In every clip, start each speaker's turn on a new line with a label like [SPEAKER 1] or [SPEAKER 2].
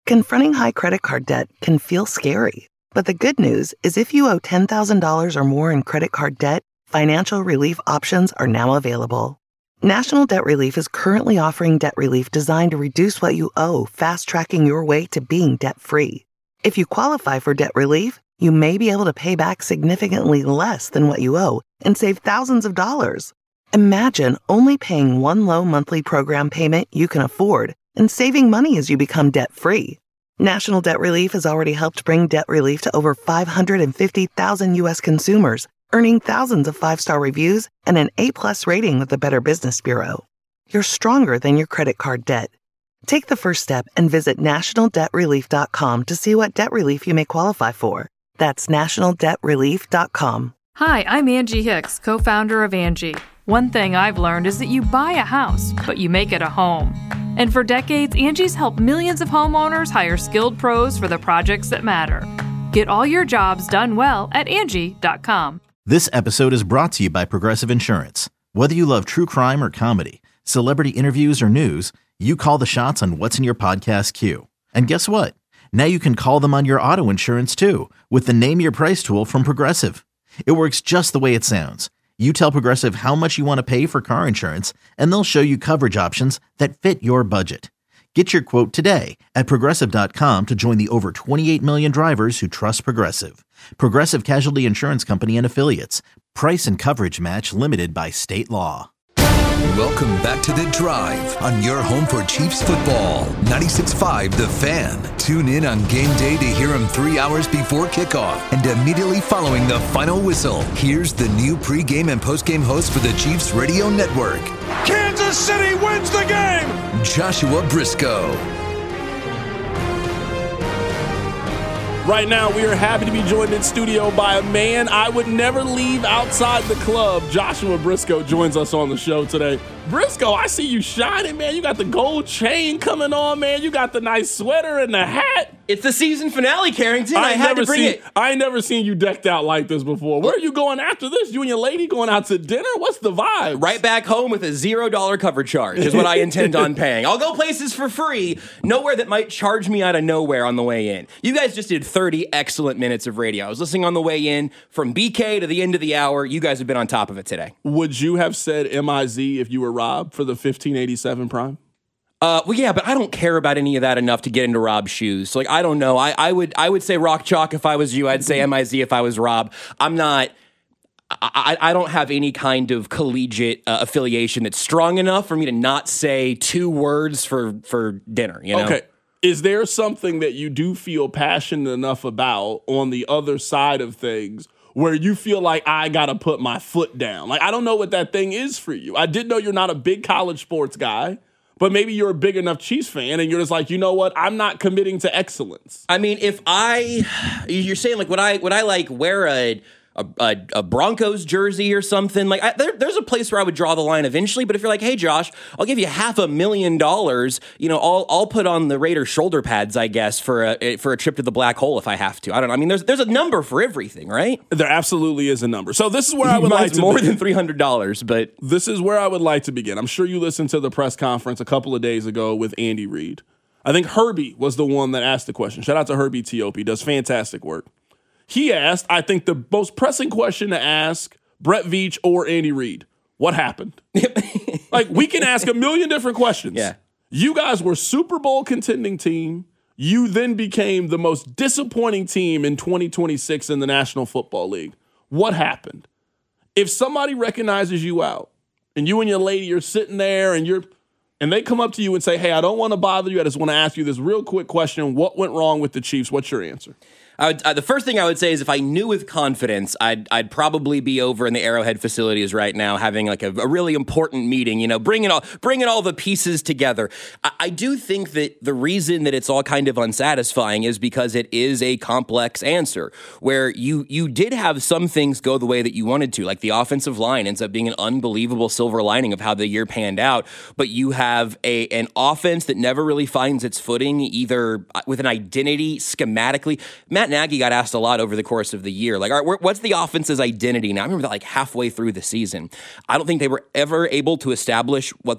[SPEAKER 1] Confronting high credit card debt can feel scary, but the good news is if you owe $10,000 or more in credit card debt, financial relief options are now available. National Debt Relief is currently offering debt relief designed to reduce what you owe, fast-tracking your way to being debt-free. If you qualify for debt relief, you may be able to pay back significantly less than what you owe and save thousands of dollars. Imagine only paying one low monthly program payment you can afford and saving money as you become debt-free. National Debt Relief has already helped bring debt relief to over 550,000 U.S. consumers, earning thousands of five-star reviews and an A-plus rating with the Better Business Bureau. You're stronger than your credit card debt. Take the first step and visit nationaldebtrelief.com to see what debt relief you may qualify for. That's nationaldebtrelief.com.
[SPEAKER 2] Hi, I'm Angie Hicks, co-founder of Angie. One thing I've learned is that you buy a house, but you make it a home. And for decades, Angie's helped millions of homeowners hire skilled pros for the projects that matter. Get all your jobs done well at Angie.com.
[SPEAKER 3] This episode is brought to you by Progressive Insurance. Whether you love true crime or comedy, celebrity interviews or news, you call the shots on what's in your podcast queue. And guess what? Now you can call them on your auto insurance too with the Name Your Price tool from Progressive. It works just the way it sounds. You tell Progressive how much you want to pay for car insurance, and they'll show you coverage options that fit your budget. Get your quote today at Progressive.com to join the over 28 million drivers who trust Progressive. Progressive Casualty Insurance Company and Affiliates. Price and coverage match limited by state law.
[SPEAKER 4] Welcome back to The Drive on your home for Chiefs football. 96.5 The Fan. Tune in on game day to hear him 3 hours before kickoff and immediately following the final whistle. Here's the new pregame and postgame host for the Chiefs Radio Network.
[SPEAKER 5] Kansas City wins the game!
[SPEAKER 4] Joshua Briscoe.
[SPEAKER 5] Right now, we are happy to be joined in studio by a man I would never leave outside the club. Joshua Briscoe joins us on the show today. Briscoe, I see you shining, man. You got the gold chain coming on, man. You got the nice sweater and the hat.
[SPEAKER 6] It's the season finale, Carrington. I had to bring it.
[SPEAKER 5] I ain't never seen you decked out like this before. Where are you going after this? You and your lady going out to dinner? What's the vibe?
[SPEAKER 6] Right back home with a $0 cover charge is what I intend on paying. I'll go places for free, nowhere that might charge me out of nowhere on the way in. You guys just did 30 excellent minutes of radio. I was listening on the way in from BK to the end of the hour. You guys have been on top of it today.
[SPEAKER 5] Would you have said MIZ if you were Rob for the 1587 prime?
[SPEAKER 6] Well, yeah, but I don't care about any of that enough to get into Rob's shoes. So, like, I don't know. I would say Rock Chalk if I was you. I'd say MIZ if I was Rob. I'm not. I don't have any kind of collegiate affiliation that's strong enough for me to not say two words for dinner. You know?
[SPEAKER 5] Okay. Is there something that you do feel passionate enough about on the other side of things where you feel like I got to put my foot down? Like, I don't know what that thing is for you. I did know you're not a big college sports guy. But maybe you're a big enough Chiefs fan and you're just like, you know what? I'm not committing to excellence.
[SPEAKER 6] I mean, you're saying like, would I like wear a Broncos jersey or something? Like, there's a place where I would draw the line eventually. But if you're like, hey, Josh, I'll give you $500,000. You know, I'll put on the Raiders shoulder pads, I guess, for a trip to the black hole if I have to. I don't know. I mean, there's a number for everything, right?
[SPEAKER 5] There absolutely is a number. So this is where I would like to
[SPEAKER 6] more than $300, but
[SPEAKER 5] this is where I would like to begin. I'm sure you listened to the press conference a couple of days ago with Andy Reid. I think Herbie was the one that asked the question. Shout out to Herbie T.O.P. He does fantastic work. He asked, I think, the most pressing question to ask Brett Veach or Andy Reid. What happened? Like, we can ask a million different questions.
[SPEAKER 6] Yeah.
[SPEAKER 5] You guys were Super Bowl contending team. You then became the most disappointing team in 2026 in the National Football League. What happened? If somebody recognizes you out and you and your lady are sitting there and they come up to you and say, hey, I don't want to bother you. I just want to ask you this real quick question. What went wrong with the Chiefs? What's your answer?
[SPEAKER 6] The first thing I would say is if I knew with confidence, I'd probably be over in the Arrowhead facilities right now having like a really important meeting, you know, bringing all the pieces together. I do think that the reason that it's all kind of unsatisfying is because it is a complex answer where you did have some things go the way that you wanted to, like the offensive line ends up being an unbelievable silver lining of how the year panned out, but you have an offense that never really finds its footing either with an identity schematically. Matt Nagy got asked a lot over the course of the year, like, all right, what's the offense's identity now? I remember that like halfway through the season. I don't think they were ever able to establish what the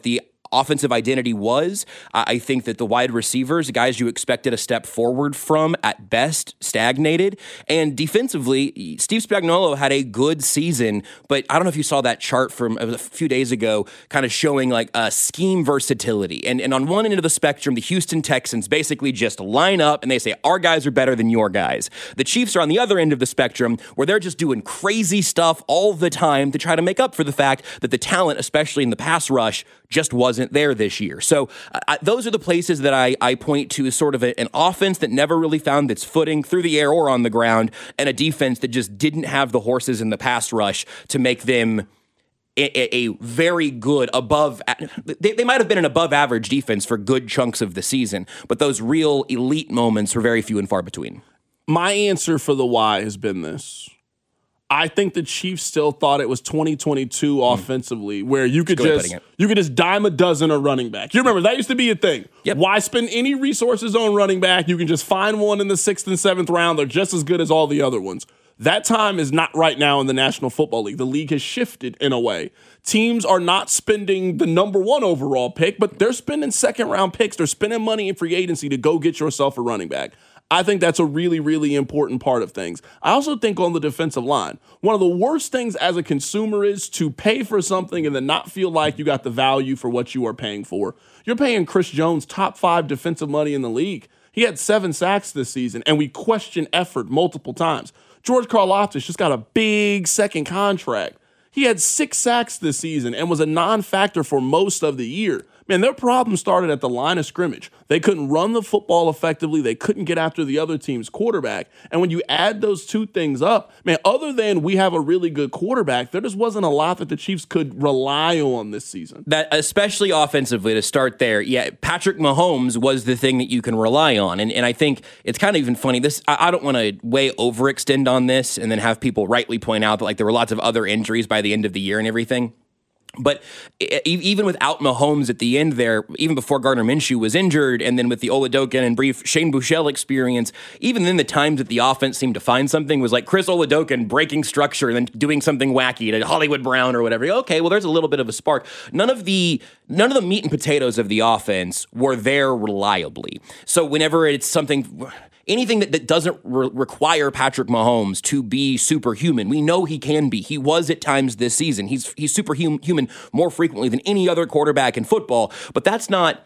[SPEAKER 6] offensive identity was. I think that the wide receivers, guys you expected a step forward from, at best stagnated. And defensively, Steve Spagnuolo had a good season, but I don't know if you saw that chart from a few days ago kind of showing like scheme versatility. And on one end of the spectrum, the Houston Texans basically just line up and they say, our guys are better than your guys. The Chiefs are on the other end of the spectrum where they're just doing crazy stuff all the time to try to make up for the fact that the talent, especially in the pass rush, just wasn't there this year. So those are the places that I point to as sort of an offense that never really found its footing through the air or on the ground, and a defense that just didn't have the horses in the pass rush to make them a very good above. They might have been an above average defense for good chunks of the season, but those real elite moments were very few and far between.
[SPEAKER 5] My answer for the why has been this. I think the Chiefs still thought it was 2022 offensively, where you could just dime a dozen a running back. You remember that used to be a thing.
[SPEAKER 6] Yep.
[SPEAKER 5] Why spend any resources on running back? You can just find one in the 6th and 7th round. They're just as good as all the other ones. That time is not right now in the National Football League. The league has shifted in a way. Teams are not spending the number 1 overall pick, but they're spending second-round picks. They're spending money in free agency to go get yourself a running back. I think that's a really, really important part of things. I also think on the defensive line, one of the worst things as a consumer is to pay for something and then not feel like you got the value for what you are paying for. You're paying Chris Jones top 5 defensive money in the league. He had 7 sacks this season, and we question effort multiple times. George Karlaftis just got a big second contract. He had 6 sacks this season and was a non-factor for most of the year. Man, their problem started at the line of scrimmage. They couldn't run the football effectively. They couldn't get after the other team's quarterback. And when you add those two things up, man, other than we have a really good quarterback, there just wasn't a lot that the Chiefs could rely on this season.
[SPEAKER 6] That, especially offensively, to start there, yeah, Patrick Mahomes was the thing that you can rely on. And I think it's kind of even funny. I don't want to way overextend on this and then have people rightly point out that like there were lots of other injuries by the end of the year and everything. But even without Mahomes at the end there, even before Gardner Minshew was injured, and then with the Oladokin and brief Shane Buechele experience, even then the times that the offense seemed to find something was like Chris Oladokin breaking structure and then doing something wacky to Hollywood Brown or whatever. Okay, well, there's a little bit of a spark. None of the meat and potatoes of the offense were there reliably. So whenever it's something... anything that doesn't require Patrick Mahomes to be superhuman, we know he can be. He was at times this season. He's superhuman more frequently than any other quarterback in football, but that's not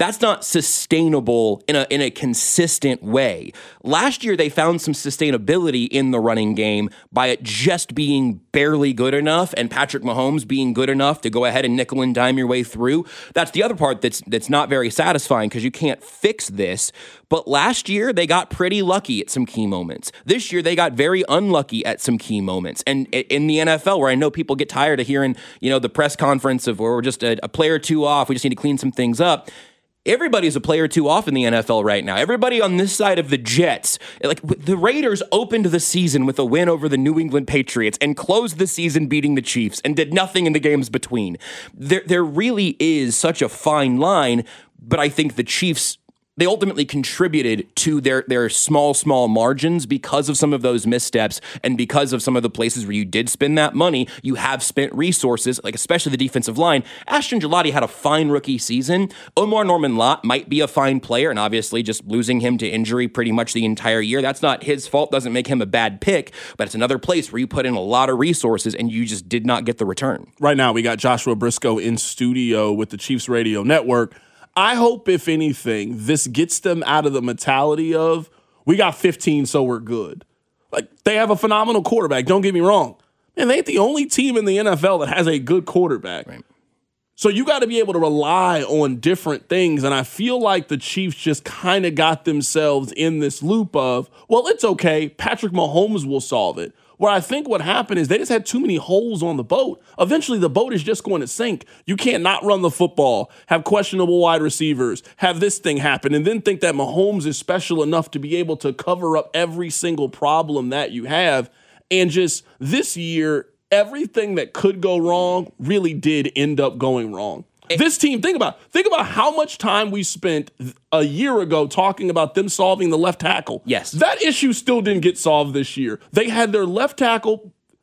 [SPEAKER 6] sustainable in a consistent way. Last year, they found some sustainability in the running game by it just being barely good enough and Patrick Mahomes being good enough to go ahead and nickel and dime your way through. That's the other part that's not very satisfying because you can't fix this. But last year, they got pretty lucky at some key moments. This year, they got very unlucky at some key moments. And in the NFL, where I know people get tired of hearing, the press conference of where we're just a player or two off, we just need to clean some things up. Everybody's a player or two off in the NFL right now. Everybody on this side of the Jets, like the Raiders opened the season with a win over the New England Patriots and closed the season beating the Chiefs and did nothing in the games between. There really is such a fine line, but I think the Chiefs, they ultimately contributed to their small margins because of some of those missteps and because of some of the places where you did spend that money. You have spent resources, like especially the defensive line. Ashton Gillotte had a fine rookie season. Omar Norman-Lott might be a fine player, and obviously just losing him to injury pretty much the entire year, that's not his fault, doesn't make him a bad pick, but it's another place where you put in a lot of resources and you just did not get the return.
[SPEAKER 5] Right now, we got Joshua Briscoe in studio with the Chiefs Radio Network. I hope, if anything, this gets them out of the mentality of, we got 15, so we're good. Like, they have a phenomenal quarterback, don't get me wrong. And they ain't the only team in the NFL that has a good quarterback. Right. So you got to be able to rely on different things, and I feel like the Chiefs just kind of got themselves in this loop of, well, it's okay, Patrick Mahomes will solve it. Where I think what happened is they just had too many holes on the boat. Eventually, the boat is just going to sink. You can't not run the football, have questionable wide receivers, have this thing happen, and then think that Mahomes is special enough to be able to cover up every single problem that you have. And just this year, everything that could go wrong really did end up going wrong. This team, think about how much time we spent a year ago talking about them solving the left tackle.
[SPEAKER 6] Yes.
[SPEAKER 5] That issue still didn't get solved this year. They had their left tackle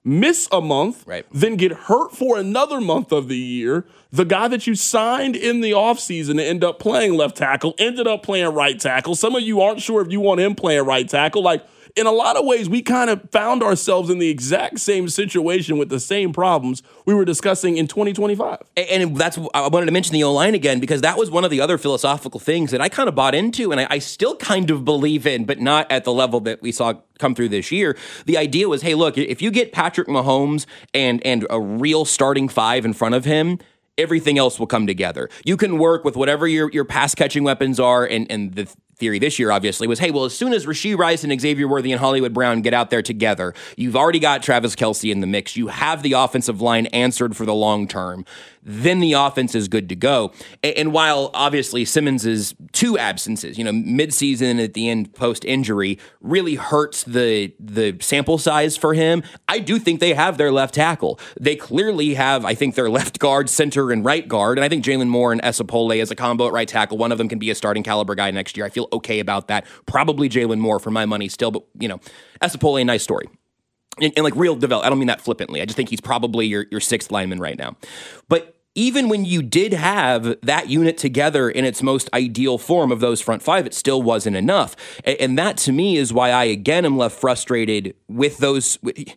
[SPEAKER 5] miss a month,
[SPEAKER 6] right,
[SPEAKER 5] then get hurt for another month of the year. The guy that you signed in the offseason to end up playing left tackle ended up playing right tackle. Some of you aren't sure if you want him playing right tackle. Like, in a lot of ways, we kind of found ourselves in the exact same situation with the same problems we were discussing in 2025.
[SPEAKER 6] And that's, I wanted to mention the O-line again, because that was one of the other philosophical things that I kind of bought into, and I still kind of believe in, but not at the level that we saw come through this year. The idea was, hey, look, if you get Patrick Mahomes and a real starting five in front of him, everything else will come together. You can work with whatever your pass catching weapons are, and the theory this year, obviously, was, hey, well, as soon as Rashee Rice and Xavier Worthy and Hollywood Brown get out there together, you've already got Travis Kelce in the mix. You have the offensive line answered for the long term. Then the offense is good to go. And while obviously Simmons' two absences, midseason and at the end post-injury, really hurts the sample size for him, I do think they have their left tackle. They clearly have, I think, their left guard, center, and right guard. And I think Jalen Moore and Esapole as a combo at right tackle, one of them can be a starting caliber guy next year. I feel okay about that. Probably Jalen Moore for my money still, but, Esapole, a nice story. And like real develop. I don't mean that flippantly. I just think he's probably your sixth lineman right now. But even when you did have that unit together in its most ideal form of those front five, it still wasn't enough. And that to me is why I again am left frustrated with those.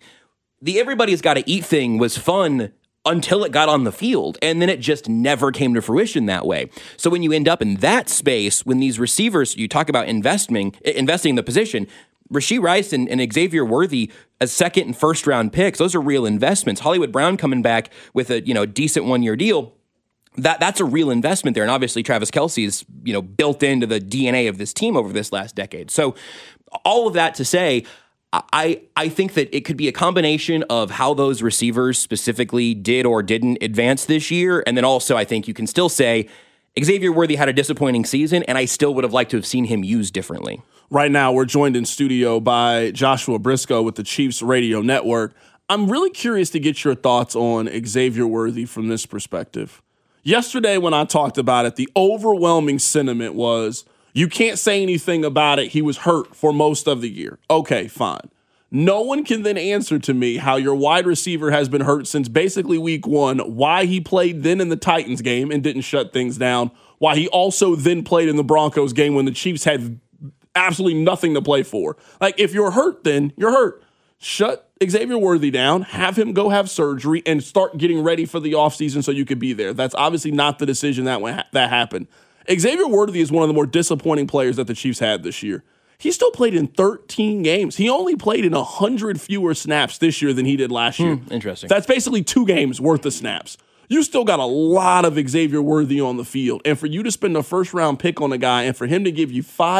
[SPEAKER 6] The everybody's got to eat thing was fun until it got on the field, and then it just never came to fruition that way. So when you end up in that space, when these receivers, you talk about investing in the position, Rashee Rice and Xavier Worthy as second and first round picks, those are real investments. Hollywood Brown coming back with a decent 1-year deal. That's a real investment there. And obviously Travis Kelce is built into the DNA of this team over this last decade. So all of that to say, I think that it could be a combination of how those receivers specifically did or didn't advance this year. And then also I think you can still say Xavier Worthy had a disappointing season, and I still would have liked to have seen him used differently.
[SPEAKER 5] Right now, we're joined in studio by Joshua Briscoe with the Chiefs Radio Network. I'm really curious to get your thoughts on Xavier Worthy from this perspective. Yesterday, when I talked about it, the overwhelming sentiment was, you can't say anything about it. He was hurt for most of the year. Okay, fine. No one can then answer to me how your wide receiver has been hurt since basically week one, why he played then in the Titans game and didn't shut things down, why he also then played in the Broncos game when the Chiefs had absolutely nothing to play for. Like, if you're hurt, then you're hurt. Shut Xavier Worthy down, have him go have surgery, and start getting ready for the offseason so you could be there. That's obviously not the decision that happened. Xavier Worthy is one of the more disappointing players that the Chiefs had this year. He still played in 13 games. He only played in 100 fewer snaps this year than he did last year.
[SPEAKER 6] Interesting.
[SPEAKER 5] That's basically 2 games worth of snaps. You still got a lot of Xavier Worthy on the field. And for you to spend a first-round pick on a guy and for him to give you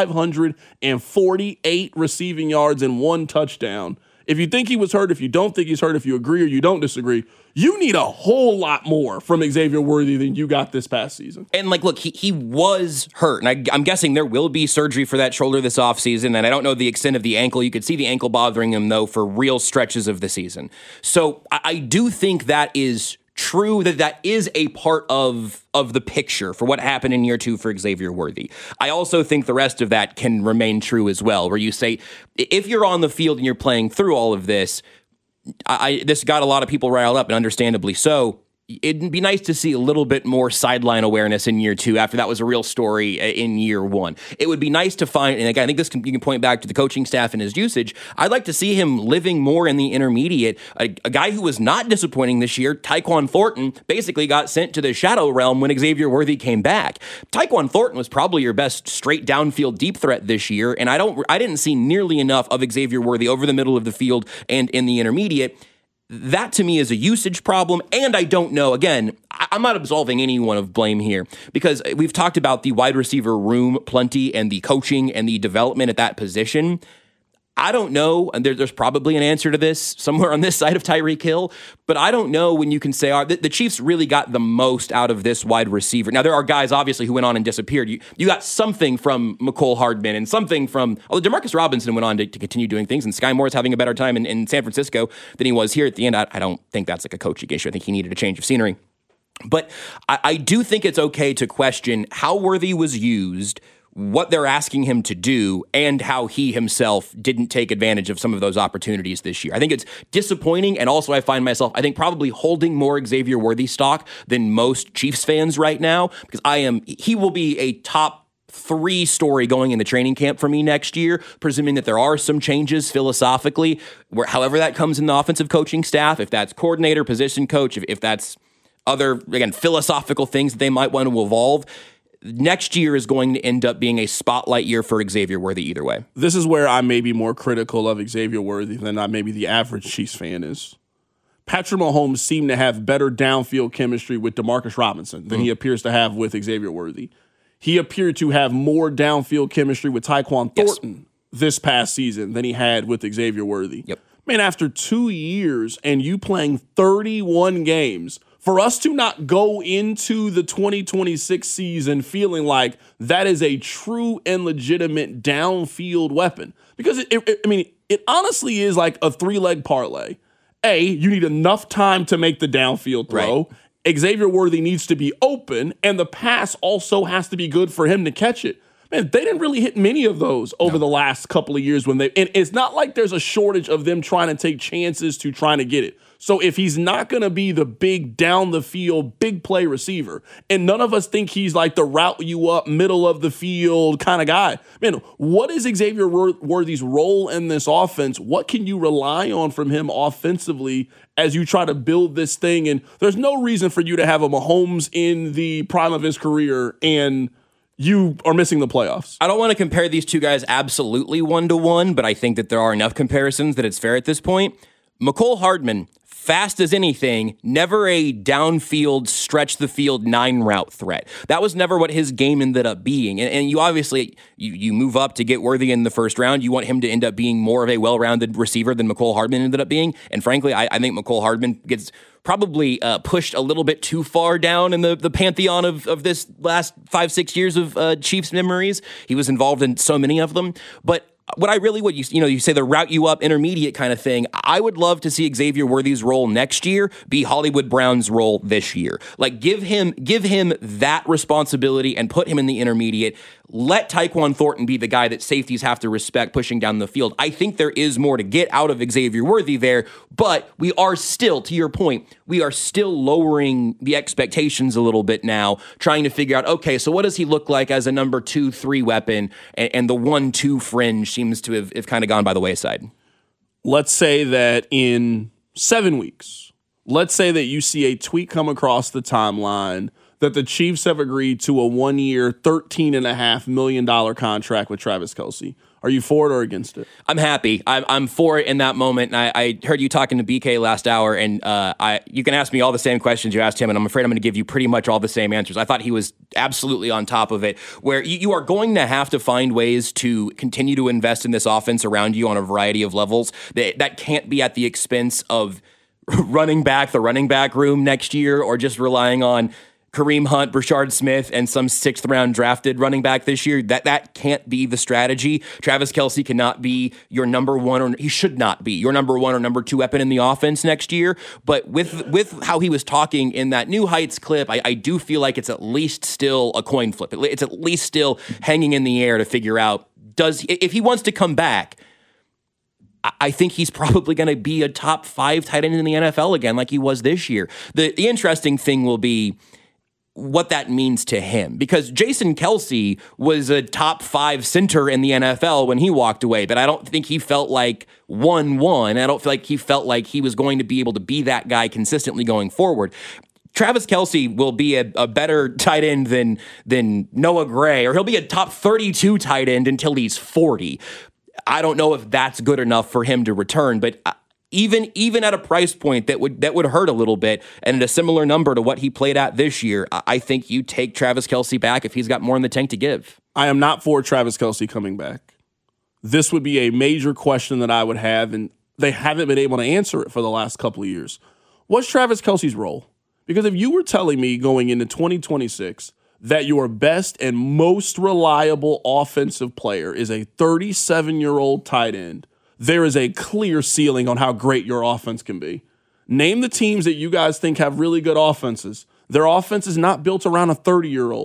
[SPEAKER 5] 548 receiving yards and 1 touchdown, if you think he was hurt, if you don't think he's hurt, if you agree or you don't disagree, you need a whole lot more from Xavier Worthy than you got this past season.
[SPEAKER 6] And, look, he was hurt. And I'm guessing there will be surgery for that shoulder this offseason. And I don't know the extent of the ankle. You could see the ankle bothering him, though, for real stretches of the season. So I do think that is true, that is a part of the picture for what happened in year 2 for Xavier Worthy. I also think the rest of that can remain true as well, where you say, if you're on the field and you're playing through all of this, this got a lot of people riled up, and understandably so. It'd be nice to see a little bit more sideline awareness in year 2 after that was a real story in year 1. It would be nice to find, and again, I think you can point back to the coaching staff and his usage. I'd like to see him living more in the intermediate. A guy who was not disappointing this year, Tyquan Thornton, basically got sent to the shadow realm when Xavier Worthy came back. Tyquan Thornton was probably your best straight downfield deep threat this year, and I didn't see nearly enough of Xavier Worthy over the middle of the field and in the intermediate. That, to me, is a usage problem, and I don't know. Again, I'm not absolving anyone of blame here, because we've talked about the wide receiver room plenty and the coaching and the development at that position. I don't know, and there's probably an answer to this somewhere on this side of Tyreek Hill, but I don't know when you can say, the Chiefs really got the most out of this wide receiver. Now, there are guys, obviously, who went on and disappeared. You got something from Mecole Hardman and something from, although Demarcus Robinson went on to continue doing things, and Sky Moore's having a better time in San Francisco than he was here at the end. I don't think that's like a coaching issue. I think he needed a change of scenery. But I do think it's okay to question how Worthy was used what they're asking him to do and how he himself didn't take advantage of some of those opportunities this year. I think it's disappointing, and also I find myself, I think, probably holding more Xavier Worthy stock than most Chiefs fans right now, because he will be a top 3 story going into training camp for me next year, presuming that there are some changes philosophically, however that comes in the offensive coaching staff, if that's coordinator, position coach, if that's other, again, philosophical things that they might want to evolve. Next year is going to end up being a spotlight year for Xavier Worthy either way.
[SPEAKER 5] This is where I may be more critical of Xavier Worthy than maybe the average Chiefs fan is. Patrick Mahomes seemed to have better downfield chemistry with Demarcus Robinson than he appears to have with Xavier Worthy. He appeared to have more downfield chemistry with Tyquan Thornton this past season than he had with Xavier Worthy.
[SPEAKER 6] Yep.
[SPEAKER 5] Man, after 2 years and you playing 31 games, for us to not go into the 2026 season feeling like that is a true and legitimate downfield weapon, because it honestly is like a 3-leg parlay. A, you need enough time to make the downfield throw. Right. Xavier Worthy needs to be open, and the pass also has to be good for him to catch it. Man, they didn't really hit many of those over the last couple of years and it's not like there's a shortage of them trying to take chances to trying to get it. So if he's not going to be the big down the field, big play receiver, and none of us think he's like the route you up, middle of the field kind of guy, man, what is Xavier Worthy's role in this offense? What can you rely on from him offensively as you try to build this thing? And there's no reason for you to have a Mahomes in the prime of his career and you are missing the playoffs.
[SPEAKER 6] I don't want to compare these two guys absolutely 1-to-1, but I think that there are enough comparisons that it's fair at this point. Mecole Hardman, fast as anything, never a downfield, stretch the field 9 route threat. That was never what his game ended up being. And you obviously, you move up to get Worthy in the first round. You want him to end up being more of a well-rounded receiver than Mecole Hardman ended up being. And frankly, I think Mecole Hardman gets probably pushed a little bit too far down in the pantheon of this last 5-6 years of Chiefs memories. He was involved in so many of them. But you say the route you up intermediate kind of thing. I would love to see Xavier Worthy's role next year be Hollywood Brown's role this year. Like give him that responsibility and put him in the intermediate. Let Tyquan Thornton be the guy that safeties have to respect pushing down the field. I think there is more to get out of Xavier Worthy there, but we are still, to your point, we are still lowering the expectations a little bit now, trying to figure out, okay, so what does he look like as a number 2-3 weapon, and the 1-2 fringe seems to have kind of gone by the wayside.
[SPEAKER 5] Let's say that in 7 weeks, let's say that you see a tweet come across the timeline that the Chiefs have agreed to a 1-year, $13.5 million contract with Travis Kelce. Are you for it or against it?
[SPEAKER 6] I'm happy. I'm for it in that moment. And I heard you talking to BK last hour, and you can ask me all the same questions you asked him, and I'm afraid I'm going to give you pretty much all the same answers. I thought he was absolutely on top of it, where you are going to have to find ways to continue to invest in this offense around you on a variety of levels. That can't be at the expense of the running back room next year, or just relying on Kareem Hunt, Brashard Smith, and some 6th-round drafted running back this year. That can't be the strategy. Travis Kelce cannot be your number 1, or he should not be your number 1 or number 2 weapon in the offense next year. But with how he was talking in that New Heights clip, I do feel like it's at least still a coin flip. It's at least still hanging in the air to figure out, if he wants to come back, I think he's probably going to be a top 5 tight end in the NFL again like he was this year. The interesting thing will be what that means to him, because Jason Kelce was a top 5 center in the NFL when he walked away, but I don't think he felt like 1-1. I don't feel like he felt like he was going to be able to be that guy consistently going forward. Travis Kelce will be a better tight end than Noah Gray, or he'll be a top 32 tight end until he's 40. I don't know if that's good enough for him to return, but even at a price point that would hurt a little bit, and at a similar number to what he played at this year, I think you take Travis Kelce back if he's got more in the tank to give.
[SPEAKER 5] I am not for Travis Kelce coming back. This would be a major question that I would have, and they haven't been able to answer it for the last couple of years. What's Travis Kelce's role? Because if you were telling me going into 2026 that your best and most reliable offensive player is a 37-year-old tight end, there is a clear ceiling on how great your offense can be. Name the teams that you guys think have really good offenses. Their offense is not built around a 30-year-old.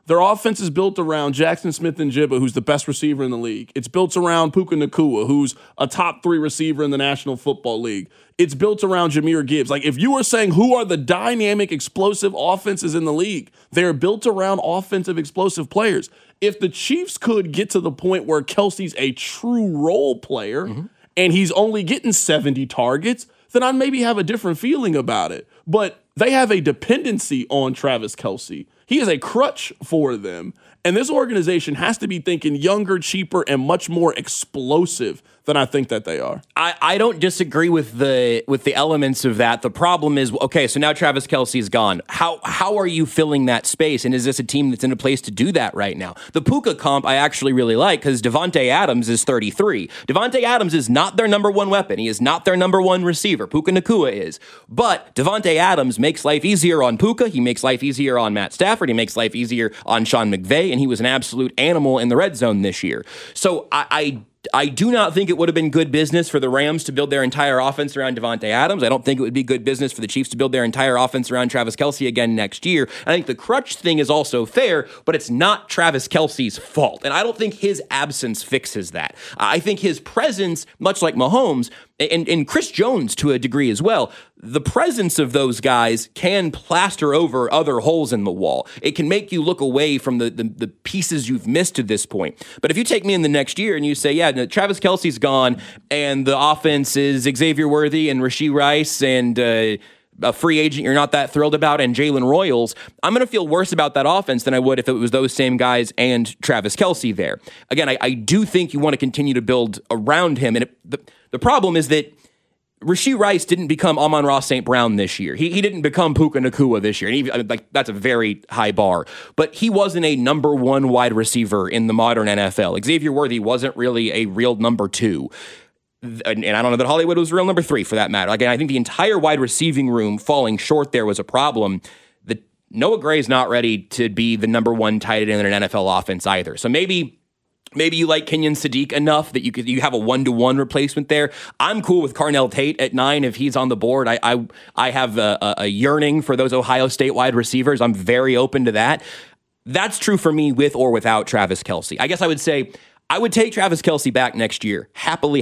[SPEAKER 5] Their offense is built around Jackson Smith-Njigba, who's the best receiver in the league. It's built around Puka Nacua, who's a top 3 receiver in the National Football League. It's built around Jahmyr Gibbs. Like, if you were saying who are the dynamic, explosive offenses in the league, they're built around offensive, explosive players. If the Chiefs could get to the point where Kelce's a true role player and he's only getting 70 targets, then I'd maybe have a different feeling about it. But they have a dependency on Travis Kelce. He is a crutch for them. And this organization has to be thinking younger, cheaper, and much more explosive than I think that they are.
[SPEAKER 6] I don't disagree with the elements of that. The problem is, okay, so now Travis Kelce is gone. How are you filling that space? And is this a team that's in a place to do that right now? The Puka comp I actually really like because Davante Adams is 33. Davante Adams is not their number one weapon. He is not their number one receiver. Puka Nacua is. But Davante Adams makes life easier on Puka. He makes life easier on Matt Stafford. He makes life easier on Sean McVay. And he was an absolute animal in the red zone this year. So I do not think it would have been good business for the Rams to build their entire offense around Davante Adams. I don't think it would be good business for the Chiefs to build their entire offense around Travis Kelce again next year. I think the crutch thing is also fair, but it's not Travis Kelce's fault. And I don't think his absence fixes that. I think his presence, much like Mahomes, and Chris Jones to a degree as well, the presence of those guys can plaster over other holes in the wall. It can make you look away from the pieces you've missed to this point. But if you take me in the next year and you say, yeah, Travis Kelce's gone and the offense is Xavier Worthy and Rashee Rice and a free agent you're not that thrilled about and Jalen Royals, I'm going to feel worse about that offense than I would if it was those same guys and Travis Kelce there. Again, I do think you want to continue to build around him. And the problem is that Rashee Rice didn't become Amon-Ra St. Brown this year. He didn't become Puka Nacua this year. And that's a very high bar. But he wasn't a number one wide receiver in the modern NFL. Xavier Worthy wasn't really a real number 2. And I don't know that Hollywood was real number 3 for that matter. Again, I think the entire wide receiving room falling short there was a problem. Noah Gray's not ready to be the number 1 tight end in an NFL offense either. So maybe you like Kenyon Sadiq enough that you have a 1-to-1 replacement there. I'm cool with Carnell Tate at 9 if he's on the board. I have a yearning for those Ohio State wide receivers. I'm very open to that. That's true for me with or without Travis Kelce. I guess I would say I would take Travis Kelce back next year. Happily.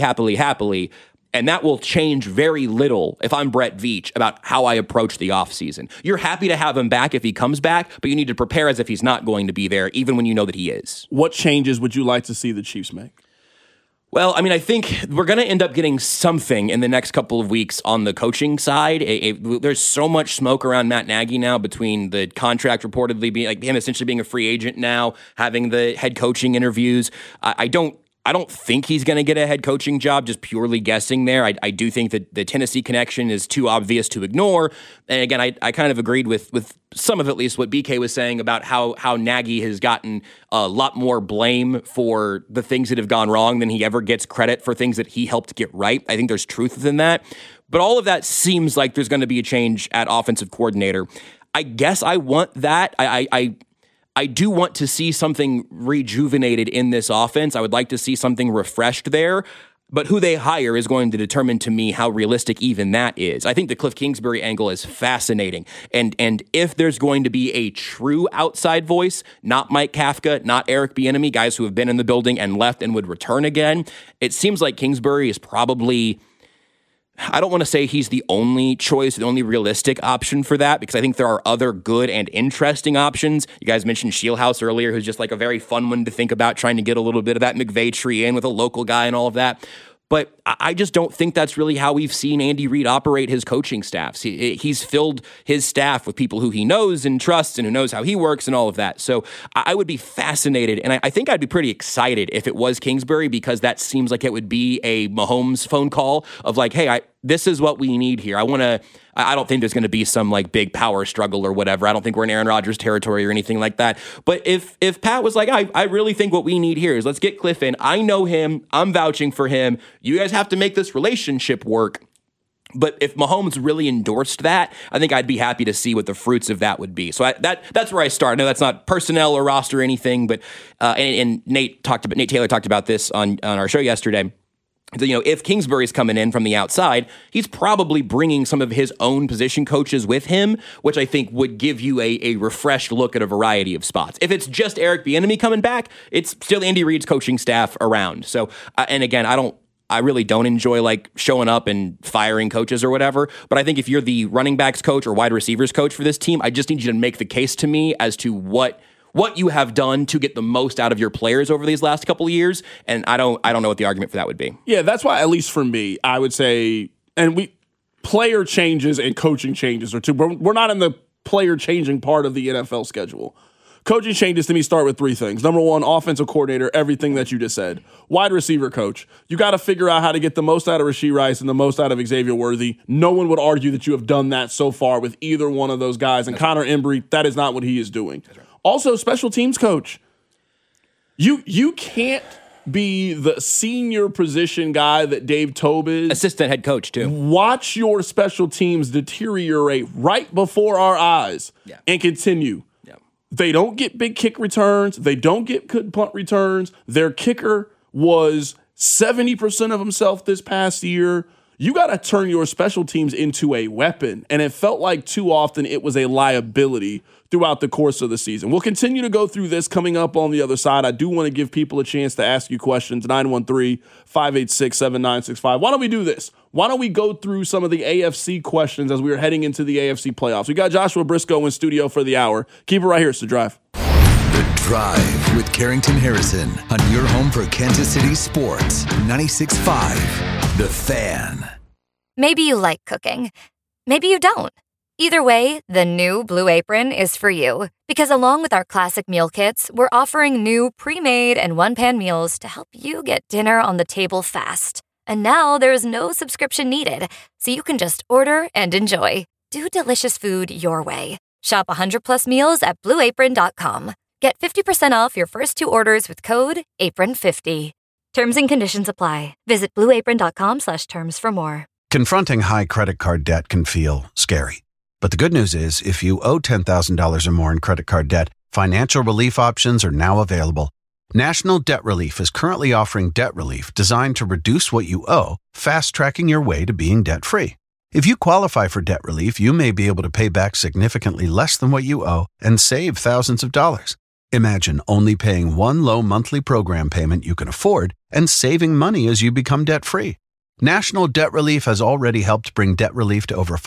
[SPEAKER 6] And that will change very little if I'm Brett Veach about how I approach the offseason. You're happy to have him back if he comes back, but you need to prepare as if he's not going to be there, even when you know that he is.
[SPEAKER 5] What changes would you like to see the Chiefs make?
[SPEAKER 6] Well, I mean, I think we're going to end up getting something in the next couple of weeks on the coaching side. There's so much smoke around Matt Nagy now between the contract reportedly being like him essentially being a free agent now, having the head coaching interviews. I don't think he's going to get a head coaching job, just purely guessing there. I do think that the Tennessee connection is too obvious to ignore. And again, I kind of agreed with some of at least what BK was saying about how Nagy has gotten a lot more blame for the things that have gone wrong than he ever gets credit for things that he helped get right. I think there's truth within that. But all of that seems like there's going to be a change at offensive coordinator. I guess I want that. I do want to see something rejuvenated in this offense. I would like to see something refreshed there. But who they hire is going to determine to me how realistic even that is. I think the Cliff Kingsbury angle is fascinating. And if there's going to be a true outside voice, not Mike Kafka, not Eric Bieniemy, guys who have been in the building and left and would return again, it seems like Kingsbury is probably... I don't want to say he's the only choice, the only realistic option for that, because I think there are other good and interesting options. You guys mentioned Shieldhouse earlier, who's just like a very fun one to think about, trying to get a little bit of that McVay tree in with a local guy and all of that. But I just don't think that's really how we've seen Andy Reid operate his coaching staffs. He's filled his staff with people who he knows and trusts and who knows how he works and all of that. So I would be fascinated, and I think I'd be pretty excited if it was Kingsbury, because that seems like it would be a Mahomes phone call of like, hey, this is what we need here. I don't think there's going to be some like big power struggle or whatever. I don't think we're in Aaron Rodgers territory or anything like that. But if Pat was like, I really think what we need here is let's get Cliff in. I know him. I'm vouching for him. You guys have to make this relationship work. But if Mahomes really endorsed that, I think I'd be happy to see what the fruits of that would be. So that's where I start. I know that's not personnel or roster or anything, but and Nate Taylor talked about this on our show yesterday. if Kingsbury's coming in from the outside, he's probably bringing some of his own position coaches with him, which I think would give you a refreshed look at a variety of spots. If it's just Eric Bieniemy coming back, it's still Andy Reid's coaching staff around. So, and again, I really don't enjoy like showing up and firing coaches or whatever. But I think if you're the running backs coach or wide receivers coach for this team, I just need you to make the case to me as to what you have done to get the most out of your players over these last couple of years. And I don't know what the argument for that would be.
[SPEAKER 5] Yeah, that's why, at least for me, I would say, and player changes and coaching changes are two. We're not in the player changing part of the NFL schedule. Coaching changes to me start with three things. Number one, offensive coordinator, everything that you just said. Wide receiver coach. You got to figure out how to get the most out of Rashee Rice and the most out of Xavier Worthy. No one would argue that you have done that so far with either one of those guys. And Connor Embry, that is not what he is doing. That's right. Also, special teams coach. You can't be the senior position guy that Dave Toub is.
[SPEAKER 6] Assistant head coach, too.
[SPEAKER 5] Watch your special teams deteriorate right before our eyes and continue. Yeah. They don't get big kick returns. They don't get good punt returns. Their kicker was 70% of himself this past year. You got to turn your special teams into a weapon. And it felt like too often it was a liability throughout the course of the season. We'll continue to go through this coming up on the other side. I do want to give people a chance to ask you questions. 913-586-7965. Why don't we do this? Why don't we go through some of the AFC questions as we are heading into the AFC playoffs? We got Joshua Briscoe in studio for the hour. Keep it right here. It's The Drive.
[SPEAKER 4] The Drive with Carrington Harrison on your home for Kansas City sports. 96.5 The Fan.
[SPEAKER 7] Maybe you like cooking. Maybe you don't. Either way, the new Blue Apron is for you. Because along with our classic meal kits, we're offering new pre-made and one-pan meals to help you get dinner on the table fast. And now there's no subscription needed, so you can just order and enjoy. Do delicious food your way. Shop 100+ meals at BlueApron.com. Get 50% off your first 2 orders with code APRON50. Terms and conditions apply. Visit BlueApron.com/terms for more.
[SPEAKER 8] Confronting high credit card debt can feel scary. But the good news is, if you owe $10,000 or more in credit card debt, financial relief options are now available. National Debt Relief is currently offering debt relief designed to reduce what you owe, fast-tracking your way to being debt-free. If you qualify for debt relief, you may be able to pay back significantly less than what you owe and save thousands of dollars. Imagine only paying one low monthly program payment you can afford and saving money as you become debt-free. National Debt Relief has already helped bring debt relief to over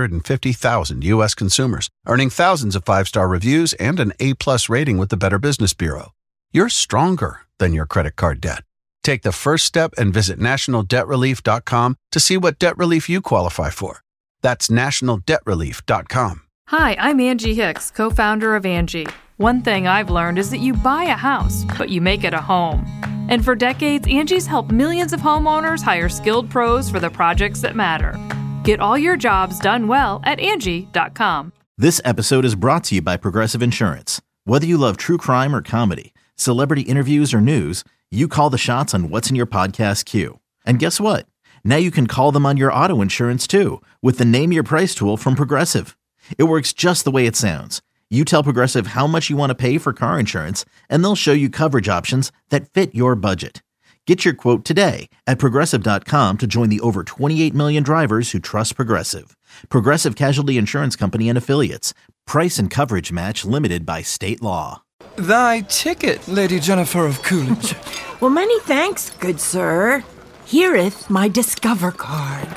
[SPEAKER 8] 550,000 U.S. consumers, earning thousands of 5-star reviews and an A+ rating with the Better Business Bureau. You're stronger than your credit card debt. Take the first step and visit nationaldebtrelief.com to see what debt relief you qualify for. That's nationaldebtrelief.com.
[SPEAKER 2] Hi, I'm Angie Hicks, co-founder of Angie. One thing I've learned is that you buy a house, but you make it a home. And for decades, Angie's helped millions of homeowners hire skilled pros for the projects that matter. Get all your jobs done well at Angie.com.
[SPEAKER 3] This episode is brought to you by Progressive Insurance. Whether you love true crime or comedy, celebrity interviews or news, you call the shots on what's in your podcast queue. And guess what? Now you can call them on your auto insurance too with the Name Your Price tool from Progressive. It works just the way it sounds. You tell Progressive how much you want to pay for car insurance, and they'll show you coverage options that fit your budget. Get your quote today at Progressive.com to join the over 28 million drivers who trust Progressive. Progressive Casualty Insurance Company and Affiliates. Price and coverage match limited by state law.
[SPEAKER 9] Thy ticket, Lady Jennifer of Coolidge.
[SPEAKER 10] Well, many thanks, good sir. Here'th my Discover card.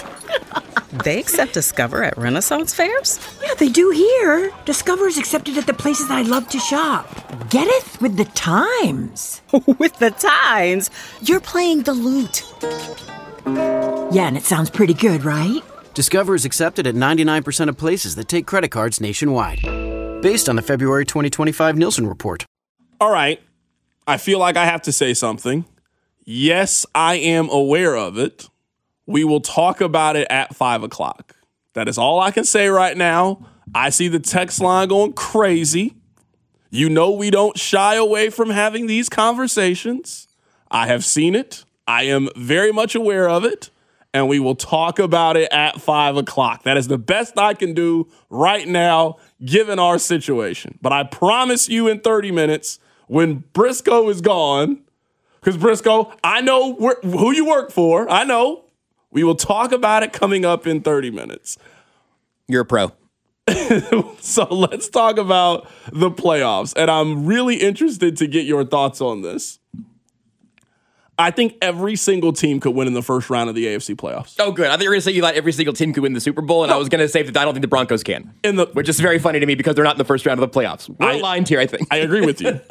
[SPEAKER 11] They accept Discover at Renaissance fairs?
[SPEAKER 10] Yeah, they do here. Discover's accepted at the places I love to shop. Getteth with the times.
[SPEAKER 11] With the times? You're playing the lute.
[SPEAKER 10] Yeah, and it sounds pretty good, right?
[SPEAKER 12] Discover is accepted at 99% of places that take credit cards nationwide. Based on the February 2025 Nielsen report.
[SPEAKER 5] All right. I feel like I have to say something. Yes, I am aware of it. We will talk about it at 5 o'clock. That is all I can say right now. I see the text line going crazy. You know we don't shy away from having these conversations. I have seen it. I am very much aware of it. And we will talk about it at 5 o'clock. That is the best I can do right now, given our situation. But I promise you in 30 minutes, when Briscoe is gone, Because Briscoe, I know who you work for. I know. We will talk about it coming up in 30 minutes.
[SPEAKER 6] You're a pro.
[SPEAKER 5] So let's talk about the playoffs. And I'm really interested to get your thoughts on this. I think every single team could win in the first round of the AFC playoffs.
[SPEAKER 6] Oh, good. I thought you were going to say you thought every single team could win the Super Bowl, and I was going to say that I don't think the Broncos can. Which is very funny to me because they're not in the first round of the playoffs. We're aligned here, I think.
[SPEAKER 5] I agree with you.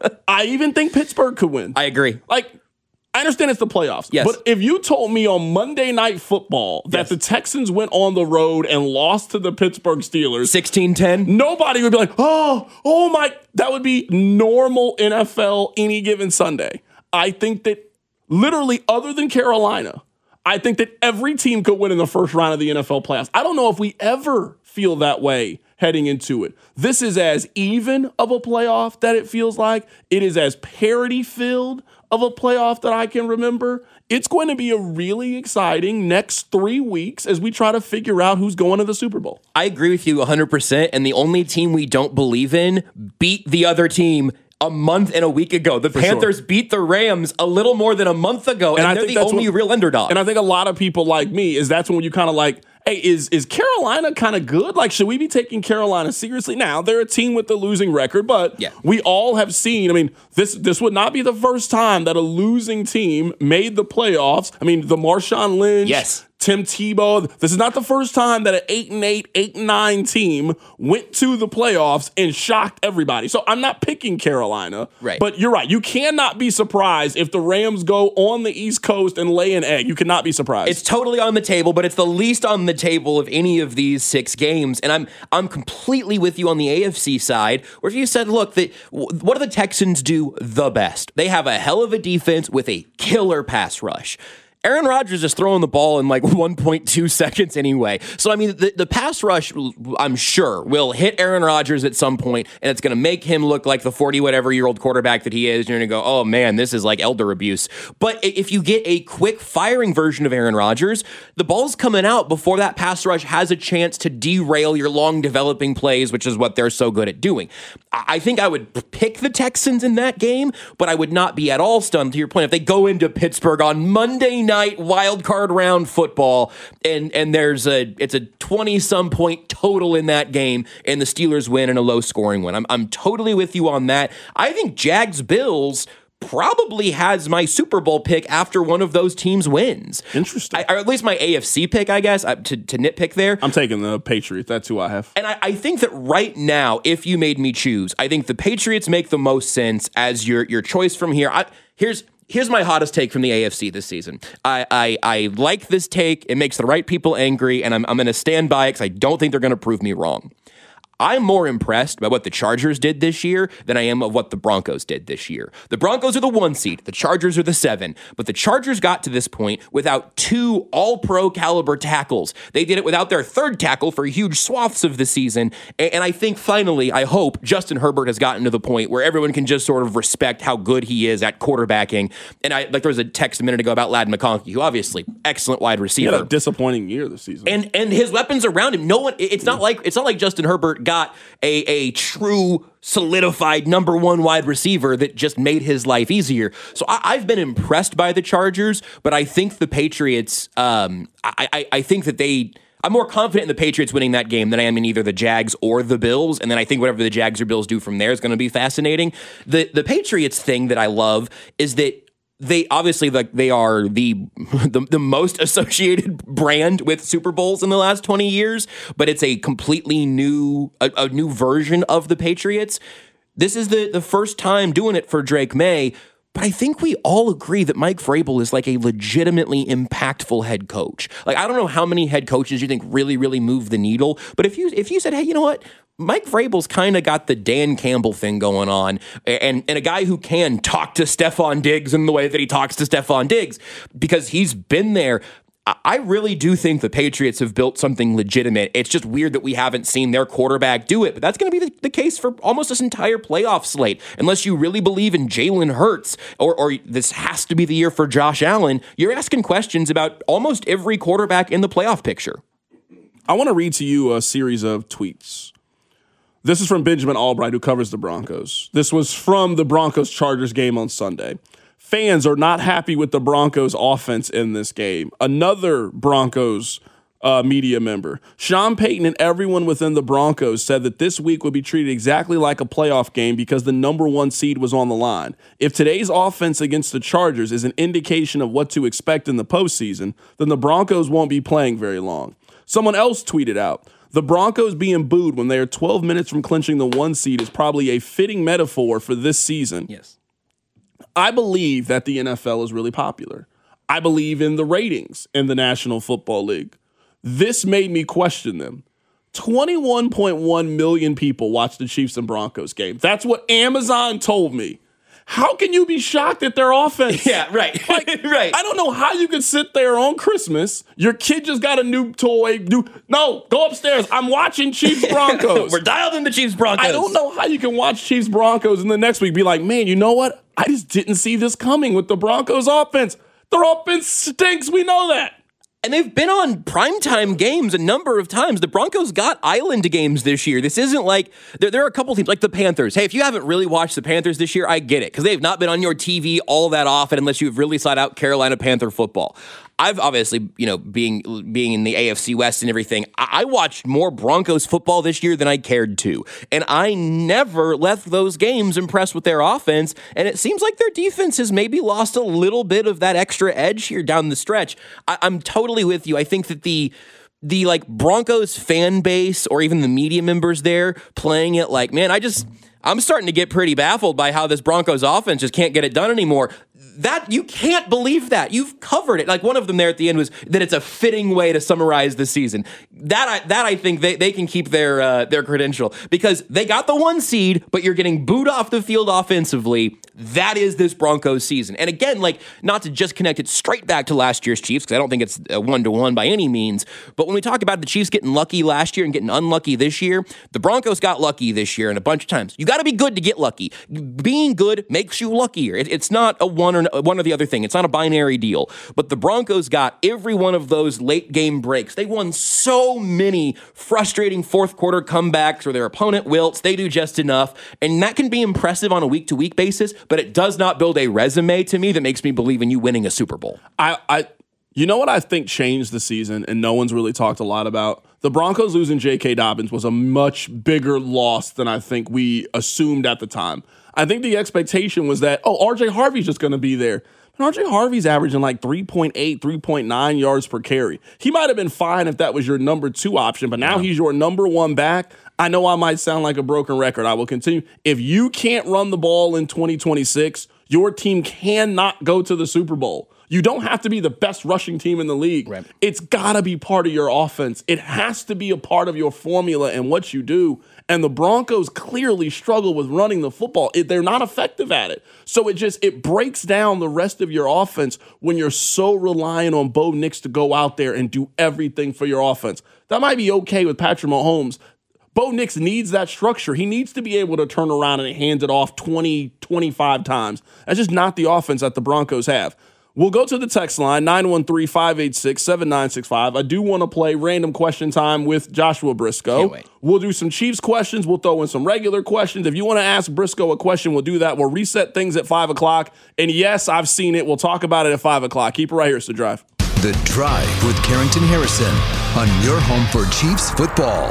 [SPEAKER 5] I even think Pittsburgh could win.
[SPEAKER 6] I agree.
[SPEAKER 5] Like, I understand it's the playoffs.
[SPEAKER 6] Yes.
[SPEAKER 5] But if you told me on Monday Night Football that the Texans went on the road and lost to the Pittsburgh Steelers
[SPEAKER 6] 16-10,
[SPEAKER 5] nobody would be like, oh my, that would be normal NFL any given Sunday. I think that literally, other than Carolina, I think that every team could win in the first round of the NFL playoffs. I don't know if we ever feel that way heading into it. This is as even of a playoff that it feels like. It is as parity-filled of a playoff that I can remember. It's going to be a really exciting next 3 weeks as we try to figure out who's going to the Super Bowl.
[SPEAKER 6] I agree with you 100%, and the only team we don't believe in beat the other team a month and a week ago. The Panthers beat the Rams a little more than a month ago, and they're the only real underdog.
[SPEAKER 5] And I think a lot of people like me, that's when you kind of like, hey, is Carolina kind of good? Like, should we be taking Carolina seriously? Now, they're a team with a losing record, but we all have seen, I mean, this would not be the first time that a losing team made the playoffs. I mean, the Marshawn Lynch, Tim Tebow. This is not the first time that an 8-8, 8-9 team went to the playoffs and shocked everybody. So I'm not picking Carolina, but you're right. You cannot be surprised if the Rams go on the East Coast and lay an egg. You cannot be surprised.
[SPEAKER 6] It's totally on the table, but it's the least on the table of any of these 6 games. And I'm completely with you on the AFC side, where if you said, look, what do the Texans do the best? They have a hell of a defense with a killer pass rush. Aaron Rodgers is throwing the ball in like 1.2 seconds anyway. So, I mean, the pass rush, I'm sure, will hit Aaron Rodgers at some point, and it's going to make him look like the 40-whatever-year-old quarterback that he is. You're going to go, oh, man, this is like elder abuse. But if you get a quick firing version of Aaron Rodgers, the ball's coming out before that pass rush has a chance to derail your long developing plays, which is what they're so good at doing. I think I would pick the Texans in that game, but I would not be at all stunned, to your point, if they go into Pittsburgh on Monday night wild card round football and it's a 20-some point total in that game and the Steelers win in a low scoring win. I'm totally with you on that. I think Jags-Bills probably has my Super Bowl pick after one of those teams wins.
[SPEAKER 5] Interesting.
[SPEAKER 6] Or at least my AFC pick, I guess, to nitpick there.
[SPEAKER 5] I'm taking the Patriots. That's who I have.
[SPEAKER 6] And I think that right now, if you made me choose, I think the Patriots make the most sense as your choice from here. Here's my hottest take from the AFC this season. I like this take. It makes the right people angry, and I'm going to stand by it because I don't think they're going to prove me wrong. I'm more impressed by what the Chargers did this year than I am of what the Broncos did this year. The Broncos are the 1 seed. The Chargers are the 7. But the Chargers got to this point without 2 all-pro caliber tackles. They did it without their 3rd tackle for huge swaths of the season. And I think finally, I hope, Justin Herbert has gotten to the point where everyone can just sort of respect how good he is at quarterbacking. And there was a text a minute ago about Ladd McConkey, who obviously excellent wide receiver.
[SPEAKER 5] He had a disappointing year this season.
[SPEAKER 6] And his weapons around him. No one. It's not like Justin Herbert got a true solidified number 1 wide receiver that just made his life easier. So I've been impressed by the Chargers, but I think the Patriots, I think that I'm more confident in the Patriots winning that game than I am in either the Jags or the Bills. And then I think whatever the Jags or Bills do from there is going to be fascinating. The Patriots thing that I love is that they obviously they are the most associated brand with Super Bowls in the last 20 years, but it's a completely new version of the Patriots. This is the first time doing it for Drake May, but I think we all agree that Mike Vrabel is like a legitimately impactful head coach. Like, I don't know how many head coaches you think really, really move the needle, but if you said, hey, you know what? Mike Vrabel's kind of got the Dan Campbell thing going on, and a guy who can talk to Stephon Diggs in the way that he talks to Stephon Diggs because he's been there. I really do think the Patriots have built something legitimate. It's just weird that we haven't seen their quarterback do it, but that's going to be the case for almost this entire playoff slate. Unless you really believe in Jalen Hurts or this has to be the year for Josh Allen, you're asking questions about almost every quarterback in the playoff picture.
[SPEAKER 5] I want to read to you a series of tweets. This is from Benjamin Albright, who covers the Broncos. This was from the Broncos-Chargers game on Sunday. fans are not happy with the Broncos offense in this game. Another Broncos media member, Sean Payton, and everyone within the Broncos said that this week would be treated exactly like a playoff game because the number 1 seed was on the line. If today's offense against the Chargers is an indication of what to expect in the postseason, then the Broncos won't be playing very long. Someone else tweeted out, the Broncos being booed when they are 12 minutes from clinching the 1 seed is probably a fitting metaphor for this season.
[SPEAKER 6] Yes.
[SPEAKER 5] I believe that the NFL is really popular. I believe in the ratings in the National Football League. This made me question them. 21.1 million people watched the Chiefs and Broncos game. That's what Amazon told me. How can you be shocked at their offense?
[SPEAKER 6] Yeah, right. Right.
[SPEAKER 5] I don't know how you can sit there on Christmas. Your kid just got a new toy. No, go upstairs. I'm watching Chiefs Broncos.
[SPEAKER 6] We're dialed into Chiefs Broncos.
[SPEAKER 5] I don't know how you can watch Chiefs Broncos and the next week be like, man, you know what? I just didn't see this coming with the Broncos offense. Their offense stinks. We know that.
[SPEAKER 6] And they've been on primetime games a number of times. The Broncos got island games this year. This isn't like, there are a couple teams, like the Panthers. Hey, if you haven't really watched the Panthers this year, I get it, because they've not been on your TV all that often unless you've really sought out Carolina Panther football. I've obviously, being in the AFC West and everything, I watched more Broncos football this year than I cared to. And I never left those games impressed with their offense. And it seems like their defense has maybe lost a little bit of that extra edge here down the stretch. I'm totally with you. I think that the Broncos fan base or even the media members there playing it like, man, I'm starting to get pretty baffled by how this Broncos offense just can't get it done anymore. That you can't believe that. You've covered it. Like one of them there at the end was that it's a fitting way to summarize the season. That I think they can keep their credential because they got the 1 seed, but you're getting booed off the field offensively. That is this Broncos season. And again, not to just connect it straight back to last year's Chiefs, because I don't think it's a 1-to-1 by any means. But when we talk about the Chiefs getting lucky last year and getting unlucky this year, the Broncos got lucky this year and a bunch of times. You got to be good to get lucky. Being good makes you luckier. It's not a one or the other thing. It's not a binary deal. But the Broncos got every one of those late game breaks. They won so many frustrating fourth quarter comebacks where their opponent wilts. They do just enough. And that can be impressive on a week-to-week basis, but it does not build a resume to me that makes me believe in you winning a Super Bowl.
[SPEAKER 5] You know what I think changed the season and no one's really talked a lot about? The Broncos losing J.K. Dobbins was a much bigger loss than I think we assumed at the time. I think the expectation was that, R.J. Harvey's just going to be there. And R.J. Harvey's averaging 3.8, 3.9 yards per carry. He might have been fine if that was your number 2 option, but now he's your number 1 back. I know I might sound like a broken record. I will continue. If you can't run the ball in 2026, your team cannot go to the Super Bowl. You don't have to be the best rushing team in the league. Right. It's got to be part of your offense. It has to be a part of your formula and what you do. And the Broncos clearly struggle with running the football. They're not effective at it. So it breaks down the rest of your offense when you're so reliant on Bo Nix to go out there and do everything for your offense. That might be okay with Patrick Mahomes. Bo Nix needs that structure. He needs to be able to turn around and hand it off 20, 25 times. That's just not the offense that the Broncos have. We'll go to the text line, 913-586-7965. I do want to play random question time with Joshua Briscoe.
[SPEAKER 6] Can't wait.
[SPEAKER 5] We'll do some Chiefs questions. We'll throw in some regular questions. If you want to ask Briscoe a question, we'll do that. We'll reset things at 5 o'clock. And yes, I've seen it. We'll talk about it at 5 o'clock. Keep it right here. It's The Drive.
[SPEAKER 4] The Drive with Carrington Harrison on your home for Chiefs football.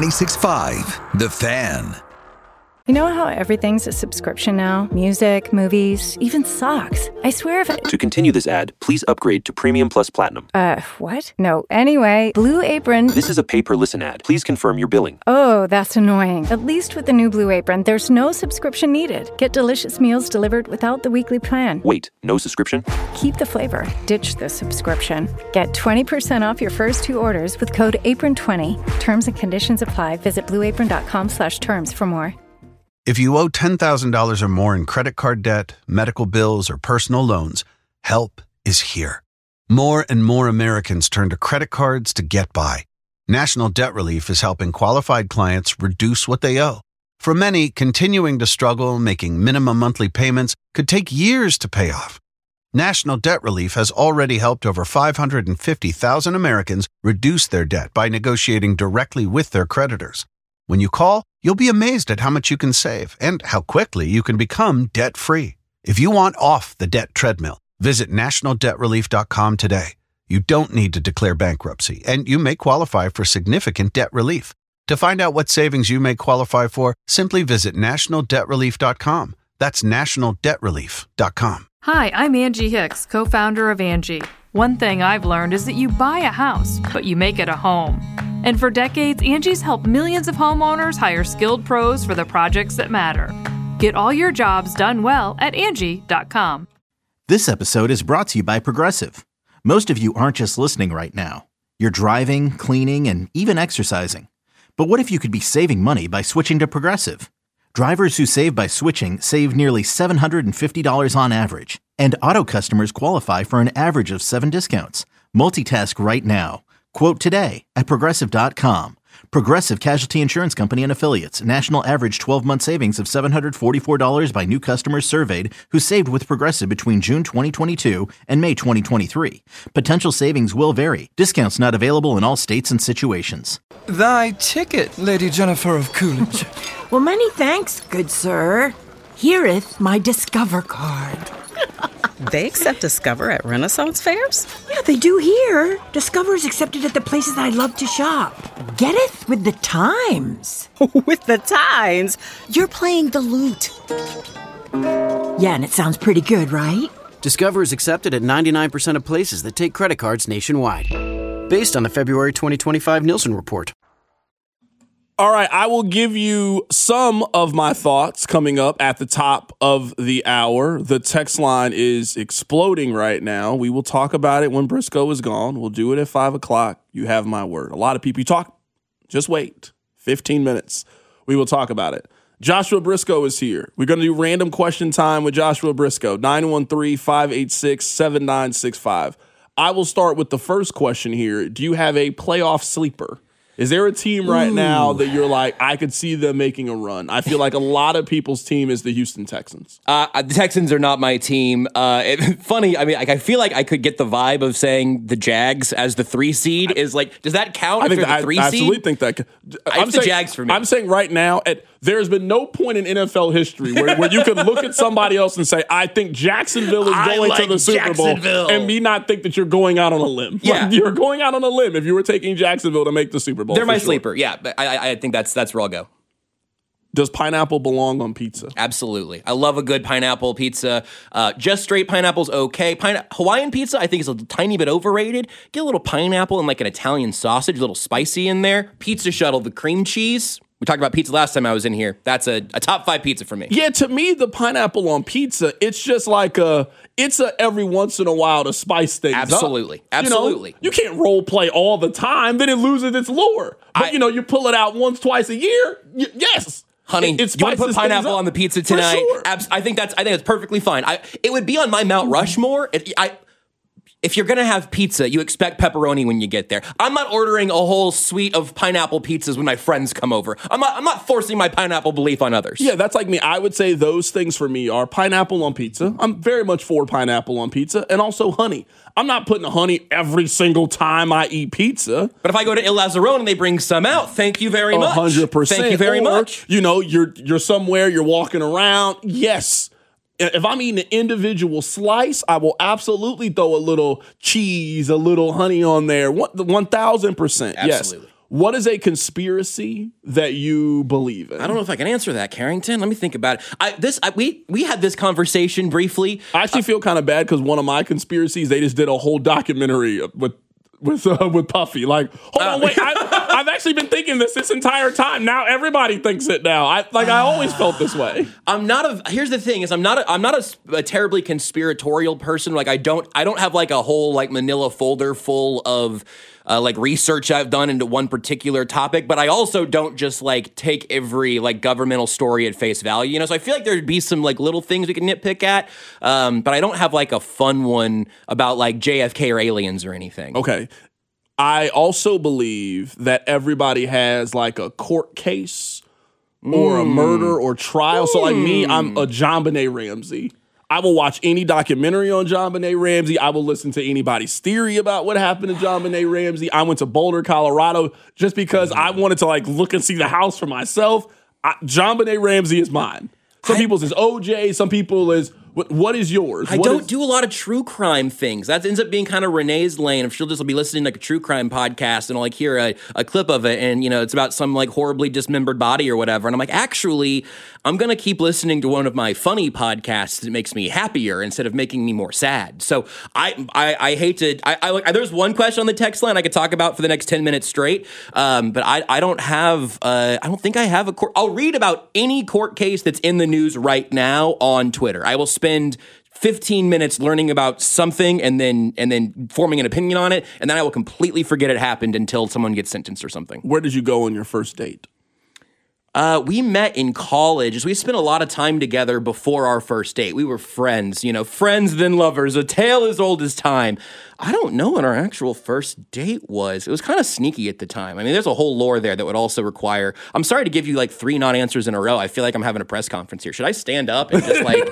[SPEAKER 4] 96.5 The Fan.
[SPEAKER 13] You know how everything's a subscription now? Music, movies, even socks. I swear if
[SPEAKER 14] To continue this ad, please upgrade to Premium Plus Platinum.
[SPEAKER 13] What? No. Anyway, Blue Apron...
[SPEAKER 14] This is a pay-per-listen ad. Please confirm your billing.
[SPEAKER 13] Oh, that's annoying. At least with the new Blue Apron, there's no subscription needed. Get delicious meals delivered without the weekly plan.
[SPEAKER 14] Wait, no subscription?
[SPEAKER 13] Keep the flavor. Ditch the subscription. Get 20% off your first 2 orders with code APRON20. Terms and conditions apply. Visit blueapron.com/terms for more.
[SPEAKER 8] If you owe $10,000 or more in credit card debt, medical bills, or personal loans, help is here. More and more Americans turn to credit cards to get by. National Debt Relief is helping qualified clients reduce what they owe. For many, continuing to struggle making minimum monthly payments could take years to pay off. National Debt Relief has already helped over 550,000 Americans reduce their debt by negotiating directly with their creditors. When you call, you'll be amazed at how much you can save and how quickly you can become debt-free. If you want off the debt treadmill, visit nationaldebtrelief.com today. You don't need to declare bankruptcy, and you may qualify for significant debt relief. To find out what savings you may qualify for, simply visit nationaldebtrelief.com. That's nationaldebtrelief.com.
[SPEAKER 2] Hi, I'm Angie Hicks, co-founder of Angie. One thing I've learned is that you buy a house, but you make it a home. And for decades, Angie's helped millions of homeowners hire skilled pros for the projects that matter. Get all your jobs done well at Angie.com.
[SPEAKER 3] This episode is brought to you by Progressive. Most of you aren't just listening right now. You're driving, cleaning, and even exercising. But what if you could be saving money by switching to Progressive? Drivers who save by switching save nearly $750 on average. And auto customers qualify for an average of 7 discounts. Multitask right now. Quote today at Progressive.com. Progressive Casualty Insurance Company and Affiliates. National average 12-month savings of $744 by new customers surveyed who saved with Progressive between June 2022 and May 2023. Potential savings will vary. Discounts not available in all states and situations.
[SPEAKER 9] Thy ticket, Lady Jennifer of Coolidge.
[SPEAKER 10] Well, many thanks, good sir. Here'th my Discover card.
[SPEAKER 11] They accept Discover at Renaissance fairs?
[SPEAKER 10] Yeah, they do here. Discover is accepted at the places I love to shop. Getteth with the times.
[SPEAKER 11] With the times? You're playing the lute.
[SPEAKER 10] Yeah, and it sounds pretty good, right?
[SPEAKER 12] Discover is accepted at 99% of places that take credit cards nationwide. Based on the February 2025 Nielsen report.
[SPEAKER 5] All right, I will give you some of my thoughts coming up at the top of the hour. The text line is exploding right now. We will talk about it when Briscoe is gone. We'll do it at 5 o'clock. You have my word. A lot of people, you talk, just wait. 15 minutes. We will talk about it. Joshua Briscoe is here. We're going to do random question time with Joshua Briscoe, 913-586-7965. I will start with the first question here. Do you have a playoff sleeper? Is there a team right now that you're like, I could see them making a run? I feel like a lot of people's team is the Houston Texans.
[SPEAKER 6] The Texans are not my team. Funny, I mean, I feel like I could get the vibe of saying the Jags as the 3 seed is like, does that count?
[SPEAKER 5] I think
[SPEAKER 6] the 3 seed?
[SPEAKER 5] I absolutely think that.
[SPEAKER 6] It's the Jags for me.
[SPEAKER 5] I'm saying right now, there's been no point in NFL history where you can look at somebody else and say, I think Jacksonville is going to the Super Bowl, and me not think that you're going out on a limb.
[SPEAKER 6] Yeah.
[SPEAKER 5] Like, you're going out on a limb if you were taking Jacksonville to make the Super Bowl.
[SPEAKER 6] They're my sleeper. Yeah, I think that's where I'll go.
[SPEAKER 5] Does pineapple belong on pizza?
[SPEAKER 6] Absolutely. I love a good pineapple pizza. Just straight pineapple's okay. Hawaiian pizza, I think, is a tiny bit overrated. Get a little pineapple and like an Italian sausage, a little spicy in there. Pizza shuttle, the cream cheese. We talked about pizza last time I was in here. That's a top 5 pizza for me.
[SPEAKER 5] Yeah, to me, the pineapple on pizza, it's just like it's a every once in a while to spice things
[SPEAKER 6] Absolutely.
[SPEAKER 5] up.
[SPEAKER 6] Absolutely.
[SPEAKER 5] You can't role play all the time, then it loses its lure. But, you pull it out once, twice a year, yes.
[SPEAKER 6] Honey, you want to put pineapple on the pizza tonight?
[SPEAKER 5] Sure.
[SPEAKER 6] I think that's perfectly fine. It would be on my Mount Rushmore. If you're going to have pizza, you expect pepperoni when you get there. I'm not ordering a whole suite of pineapple pizzas when my friends come over. I'm not forcing my pineapple belief on others.
[SPEAKER 5] Yeah, that's like me. I would say those things for me are pineapple on pizza. I'm very much for pineapple on pizza, and also honey. I'm not putting honey every single time I eat pizza.
[SPEAKER 6] But if I go to Il Lazzarone and they bring some out, thank you very much.
[SPEAKER 5] 100%.
[SPEAKER 6] Thank you very much.
[SPEAKER 5] You're somewhere, you're walking around. Yes. If I'm eating an individual slice, I will absolutely throw a little cheese, a little honey on there. 1,000%. Yes. What is a conspiracy that you believe in?
[SPEAKER 6] I don't know if I can answer that, Carrington. Let me think about it. We had this conversation briefly.
[SPEAKER 5] I actually feel kind of bad because one of my conspiracies, they just did a whole documentary with Puffy. Like, hold on, wait. I've actually been thinking this entire time. Now everybody thinks it now. I always felt this way.
[SPEAKER 6] Here's the thing: I'm not a terribly conspiratorial person. Like I don't have like a whole like Manila folder full of like research I've done into one particular topic, but I also don't just like take every like governmental story at face value. So I feel like there'd be some like little things we can nitpick at, but I don't have like a fun one about like JFK or aliens or anything.
[SPEAKER 5] Okay. I also believe that everybody has like a court case or a murder or trial. So like me, I'm a JonBenet Ramsey. I will watch any documentary on JonBenet Ramsey. I will listen to anybody's theory about what happened to JonBenet Ramsey. I went to Boulder, Colorado, just because I wanted to like look and see the house for myself. JonBenet Ramsey is mine. Some people's is OJ. Some people is What is yours?
[SPEAKER 6] I don't do a lot of true crime things. That ends up being kind of Renee's lane. If she'll just be listening to like a true crime podcast and I'll like hear a clip of it and, it's about some like horribly dismembered body or whatever. And I'm like, actually, I'm going to keep listening to one of my funny podcasts that makes me happier instead of making me more sad. So I hate to, there's one question on the text line I could talk about for the next 10 minutes straight. But I don't have, I don't think I have a court. I'll read about any court case that's in the news right now on Twitter. I will spend 15 minutes learning about something and then forming an opinion on it, and then I will completely forget it happened until someone gets sentenced or something.
[SPEAKER 5] Where did you go on your first date?
[SPEAKER 6] We met in college. We spent a lot of time together before our first date. We were friends, friends then lovers, a tale as old as time. I don't know what our actual first date was. It was kind of sneaky at the time. I mean, there's a whole lore there that would also require... I'm sorry to give you like 3 non-answers in a row. I feel like I'm having a press conference here. Should I stand up and just like...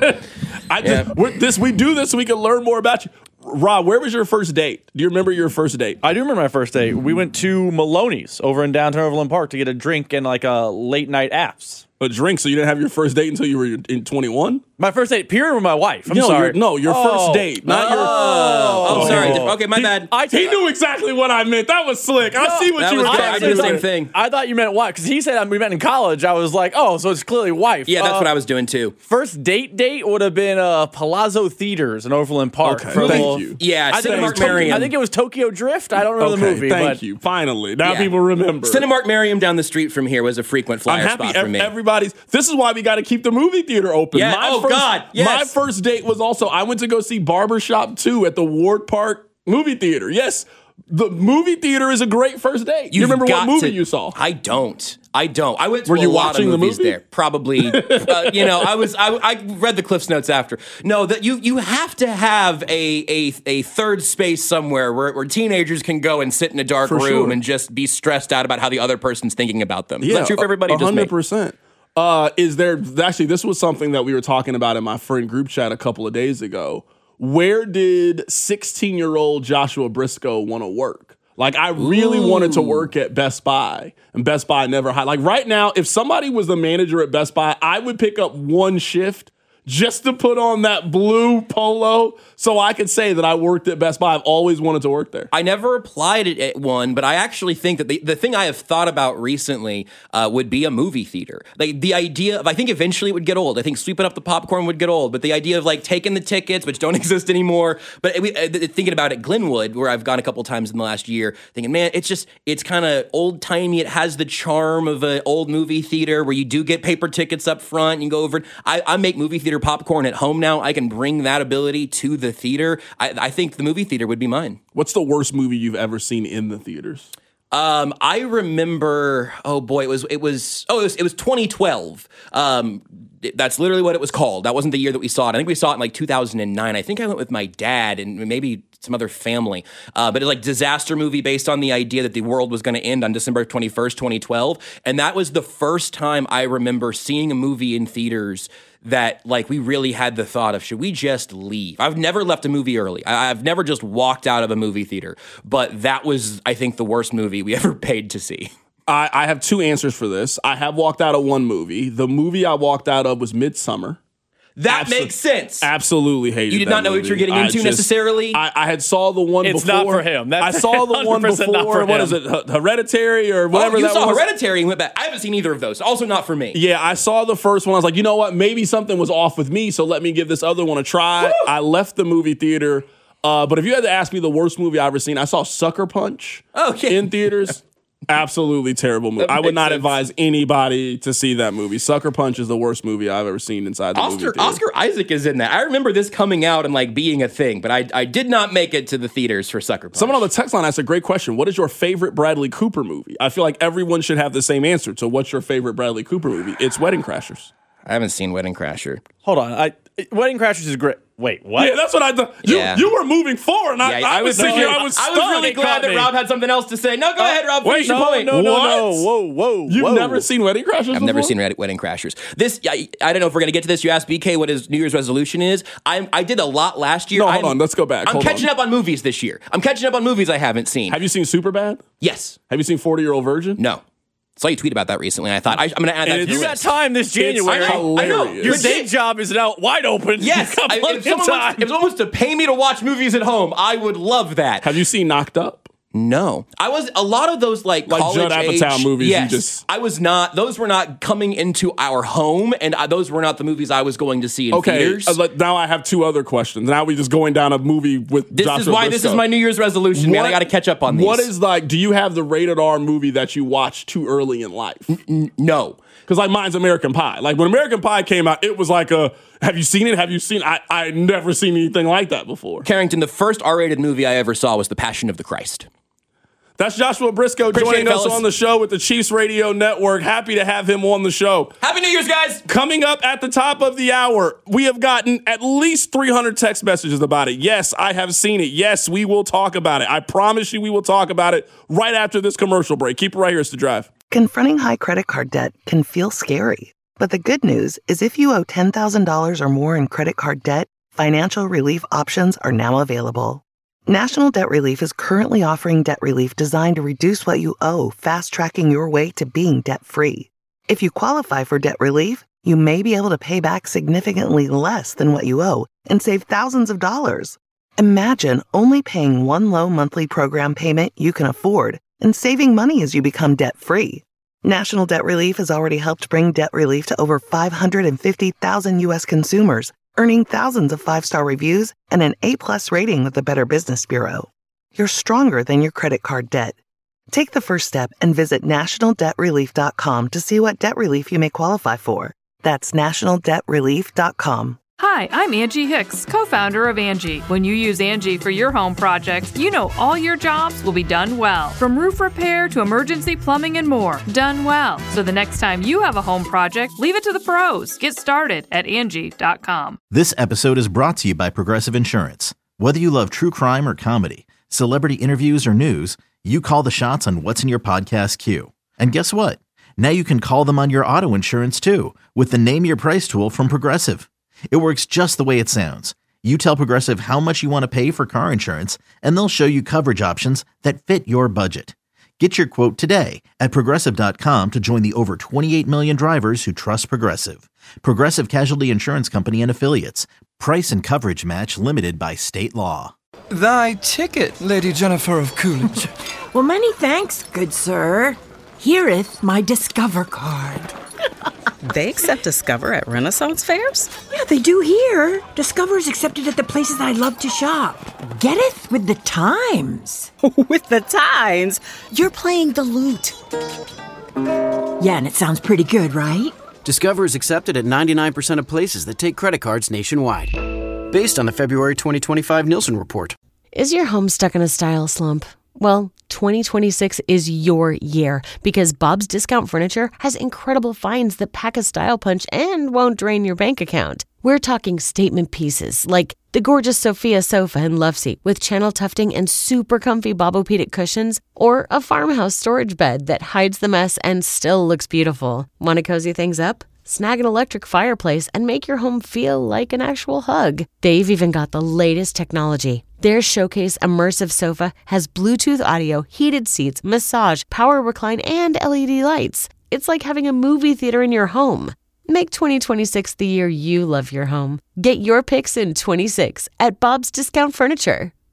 [SPEAKER 5] We do this so we can learn more about you. Rob, where was your first date? Do you remember your first date?
[SPEAKER 15] I do remember my first date. We went to Maloney's over in downtown Overland Park to get a drink and like a late night apps.
[SPEAKER 5] A drink? So you didn't have your first date until you were in 21?
[SPEAKER 15] My first date, period, with my wife. I'm sorry.
[SPEAKER 5] Your first date, not your...
[SPEAKER 6] Oh, sorry. Okay, my bad.
[SPEAKER 5] He knew exactly what I meant. That was slick. I see what you were trying to do.
[SPEAKER 6] I did the same thing.
[SPEAKER 15] I thought you meant wife, because he said we met in college. I was like, oh, so it's clearly wife.
[SPEAKER 6] Yeah, that's what I was doing too.
[SPEAKER 15] First date would have been Palazzo Theaters in Overland Park.
[SPEAKER 5] Okay, thank you.
[SPEAKER 6] Yeah, Cinemark Merriam.
[SPEAKER 15] I think it was Tokyo Drift. I don't remember the movie.
[SPEAKER 5] Thank you. Finally. Now people remember.
[SPEAKER 6] Cinemark Merriam down the street from here was a frequent flyer spot for me.
[SPEAKER 5] This is why we got to keep the movie theater open.
[SPEAKER 6] Yeah.
[SPEAKER 5] My first date was also, I went to go see Barbershop 2 at the Ward Park movie theater. Yes, the movie theater is a great first date. You remember what movie you saw?
[SPEAKER 6] I don't. I went to
[SPEAKER 5] Were
[SPEAKER 6] a
[SPEAKER 5] you
[SPEAKER 6] lot
[SPEAKER 5] watching
[SPEAKER 6] of movies
[SPEAKER 5] the movie?
[SPEAKER 6] there. Probably, I read the Cliff's Notes after. No, that you have to have a third space somewhere where teenagers can go and sit in a dark room and just be stressed out about how the other person's thinking about them. Is that true for everybody?
[SPEAKER 5] 100%. Actually, this was something that we were talking about in my friend group chat a couple of days ago. Where did 16-year-old Joshua Briscoe want to work? Like, I really wanted to work at Best Buy, and Best Buy never hired. Like, right now, if somebody was the manager at Best Buy, I would pick up one shift just to put on that blue polo so I could say that I worked at Best Buy. I've always wanted to work there.
[SPEAKER 6] I never applied it at one, but I actually think that the thing I have thought about recently would be a movie theater. Like the idea of, I think eventually it would get old. I think sweeping up the popcorn would get old, but the idea of like taking the tickets, which don't exist anymore, but thinking about it, Glenwood, where I've gone a couple times in the last year, thinking, man, it's kind of old-timey. It has the charm of an old movie theater where you do get paper tickets up front. You can go over it. I make movie theater popcorn at home now. I can bring that ability to the theater. I think the movie theater would be mine.
[SPEAKER 5] What's the worst movie you've ever seen in the theaters?
[SPEAKER 6] I remember. Oh boy, it was 2012. That's literally what it was called. That wasn't the year that we saw it. I think we saw it in like 2009. I think I went with my dad and maybe some other family. But it's like disaster movie based on the idea that the world was going to end on December 21st, 2012. And that was the first time I remember seeing a movie in theaters that like we really had the thought of, should we just leave? I've never left a movie early. I've never just walked out of a movie theater. But that was, I think, the worst movie we ever paid to see.
[SPEAKER 5] I have 2 answers for this. I have walked out of one movie. The movie I walked out of was Midsummer.
[SPEAKER 6] That makes sense.
[SPEAKER 5] Absolutely hated it.
[SPEAKER 6] You did not know what you're getting into necessarily?
[SPEAKER 5] I had saw the one before.
[SPEAKER 15] It's not for him.
[SPEAKER 5] I saw the one before. What is it? Hereditary or whatever that was?
[SPEAKER 6] You saw Hereditary and went back. I haven't seen either of those. Also not for me.
[SPEAKER 5] Yeah, I saw the first one. I was like, you know what? Maybe something was off with me, so let me give this other one a try. Woo! I left the movie theater. But if you had to ask me the worst movie I've ever seen, I saw Sucker Punch in theaters. Absolutely terrible movie. I would not advise anybody to see that movie. Sucker Punch is the worst movie I've ever seen inside the movie theater.
[SPEAKER 6] Oscar Isaac is in that. I remember this coming out and like being a thing, but I did not make it to the theaters for Sucker Punch.
[SPEAKER 5] Someone on the text line asked a great question. What is your favorite Bradley Cooper movie? I feel like everyone should have the same answer. So what's your favorite Bradley Cooper movie? It's Wedding Crashers.
[SPEAKER 6] I haven't seen Wedding Crasher.
[SPEAKER 15] Hold on. Wedding Crashers is great. Wait, what?
[SPEAKER 5] Yeah, that's what I thought. You were moving forward, and I was sitting here. I was
[SPEAKER 6] really glad that Rob had something else to say. No, go ahead, Rob. Finish your point.
[SPEAKER 5] No. Whoa. You've never seen Wedding Crashers?
[SPEAKER 6] I've never seen Wedding Crashers. I don't know if we're going to get to this. You asked BK what his New Year's resolution is. I did a lot last year.
[SPEAKER 5] No, hold on. Let's go back.
[SPEAKER 6] I'm catching up on movies this year. I'm catching up on movies I haven't seen.
[SPEAKER 5] Have you seen Superbad?
[SPEAKER 6] Yes.
[SPEAKER 5] Have you seen 40-Year-Old Virgin?
[SPEAKER 6] No. saw you tweet about that recently. I thought I'm going to add that to the
[SPEAKER 15] You got
[SPEAKER 6] list.
[SPEAKER 15] time this January.
[SPEAKER 5] I know.
[SPEAKER 15] Your day job is now wide open.
[SPEAKER 6] Yes. If someone wants to pay me to watch movies at home, I would love that.
[SPEAKER 5] Have you seen Knocked Up?
[SPEAKER 6] No. I was a lot of those like college
[SPEAKER 5] Judd Apatow movies.
[SPEAKER 6] Yes. I was not. Those were not coming into our home, and those were not the movies I was going to see in theaters.
[SPEAKER 5] Now I have two other questions. Now we just going down a movie with Joshua
[SPEAKER 6] This is my New Year's resolution, man. I got to catch up on these.
[SPEAKER 5] What is do you have the rated R movie that you watched too early in life?
[SPEAKER 6] No.
[SPEAKER 5] Because mine's American Pie. Like when American Pie came out, it was like have you seen it? Have you seen I never seen anything like that before.
[SPEAKER 6] Carrington, the first R-rated movie I ever saw was The Passion of the Christ.
[SPEAKER 5] That's Joshua Briscoe joining us on the show with the Chiefs Radio Network. Happy to have him on the show.
[SPEAKER 6] Happy New Year's, guys!
[SPEAKER 5] Coming up at the top of the hour, we have gotten at least 300 text messages about it. Yes, I have seen it. Yes, we will talk about it. I promise you we will talk about it right after this commercial break. Keep it right here. It's The Drive.
[SPEAKER 1] Confronting high credit card debt can feel scary. But the good news is if you owe $10,000 or more in credit card debt, financial relief options are now available. National Debt Relief is currently offering debt relief designed to reduce what you owe, fast-tracking your way to being debt-free. If you qualify for debt relief, you may be able to pay back significantly less than what you owe and save thousands of dollars. Imagine only paying one low monthly program payment you can afford and saving money as you become debt-free. National Debt Relief has already helped bring debt relief to over 550,000 U.S. consumers, earning thousands of 5-star reviews and an A+ rating with the Better Business Bureau. You're stronger than your credit card debt. Take the first step and visit nationaldebtrelief.com to see what debt relief you may qualify for. That's nationaldebtrelief.com.
[SPEAKER 2] Hi, I'm Angie Hicks, co-founder of Angie. When you use Angie for your home projects, you know all your jobs will be done well. From roof repair to emergency plumbing and more, done well. So the next time you have a home project, leave it to the pros. Get started at Angie.com.
[SPEAKER 3] This episode is brought to you by Progressive Insurance. Whether you love true crime or comedy, celebrity interviews or news, you call the shots on what's in your podcast queue. And guess what? Now you can call them on your auto insurance too with the Name Your Price tool from Progressive. It works just the way it sounds. You tell Progressive how much you want to pay for car insurance, and they'll show you coverage options that fit your budget. Get your quote today at Progressive.com to join the over 28 million drivers who trust Progressive. Progressive Casualty Insurance Company and Affiliates. Price and coverage match limited by state law.
[SPEAKER 9] Thy ticket, Lady Jennifer of Coolidge.
[SPEAKER 10] Well, many thanks, good sir. Here'th my Discover card.
[SPEAKER 11] They accept Discover at Renaissance fairs?
[SPEAKER 10] Yeah, they do here. Discover's accepted at the places I love to shop. Getteth with the times.
[SPEAKER 11] With the times? You're playing the lute.
[SPEAKER 10] Yeah, and it sounds pretty good, right?
[SPEAKER 12] Discover is accepted at 99% of places that take credit cards nationwide. Based on the February 2025 Nielsen report.
[SPEAKER 16] Is your home stuck in a style slump? Well, 2026 is your year because Bob's Discount Furniture has incredible finds that pack a style punch and won't drain your bank account. We're talking statement pieces like the gorgeous Sophia sofa and love seat with channel tufting and super comfy Bobopedic cushions, or a farmhouse storage bed that hides the mess and still looks beautiful. Want to cozy things up? Snag an electric fireplace and make your home feel like an actual hug. They've even got the latest technology. Their Showcase Immersive Sofa has Bluetooth audio, heated seats, massage, power recline, and LED lights. It's like having a movie theater in your home. Make 2026 the year you love your home. Get your picks in 26 at Bob's Discount Furniture.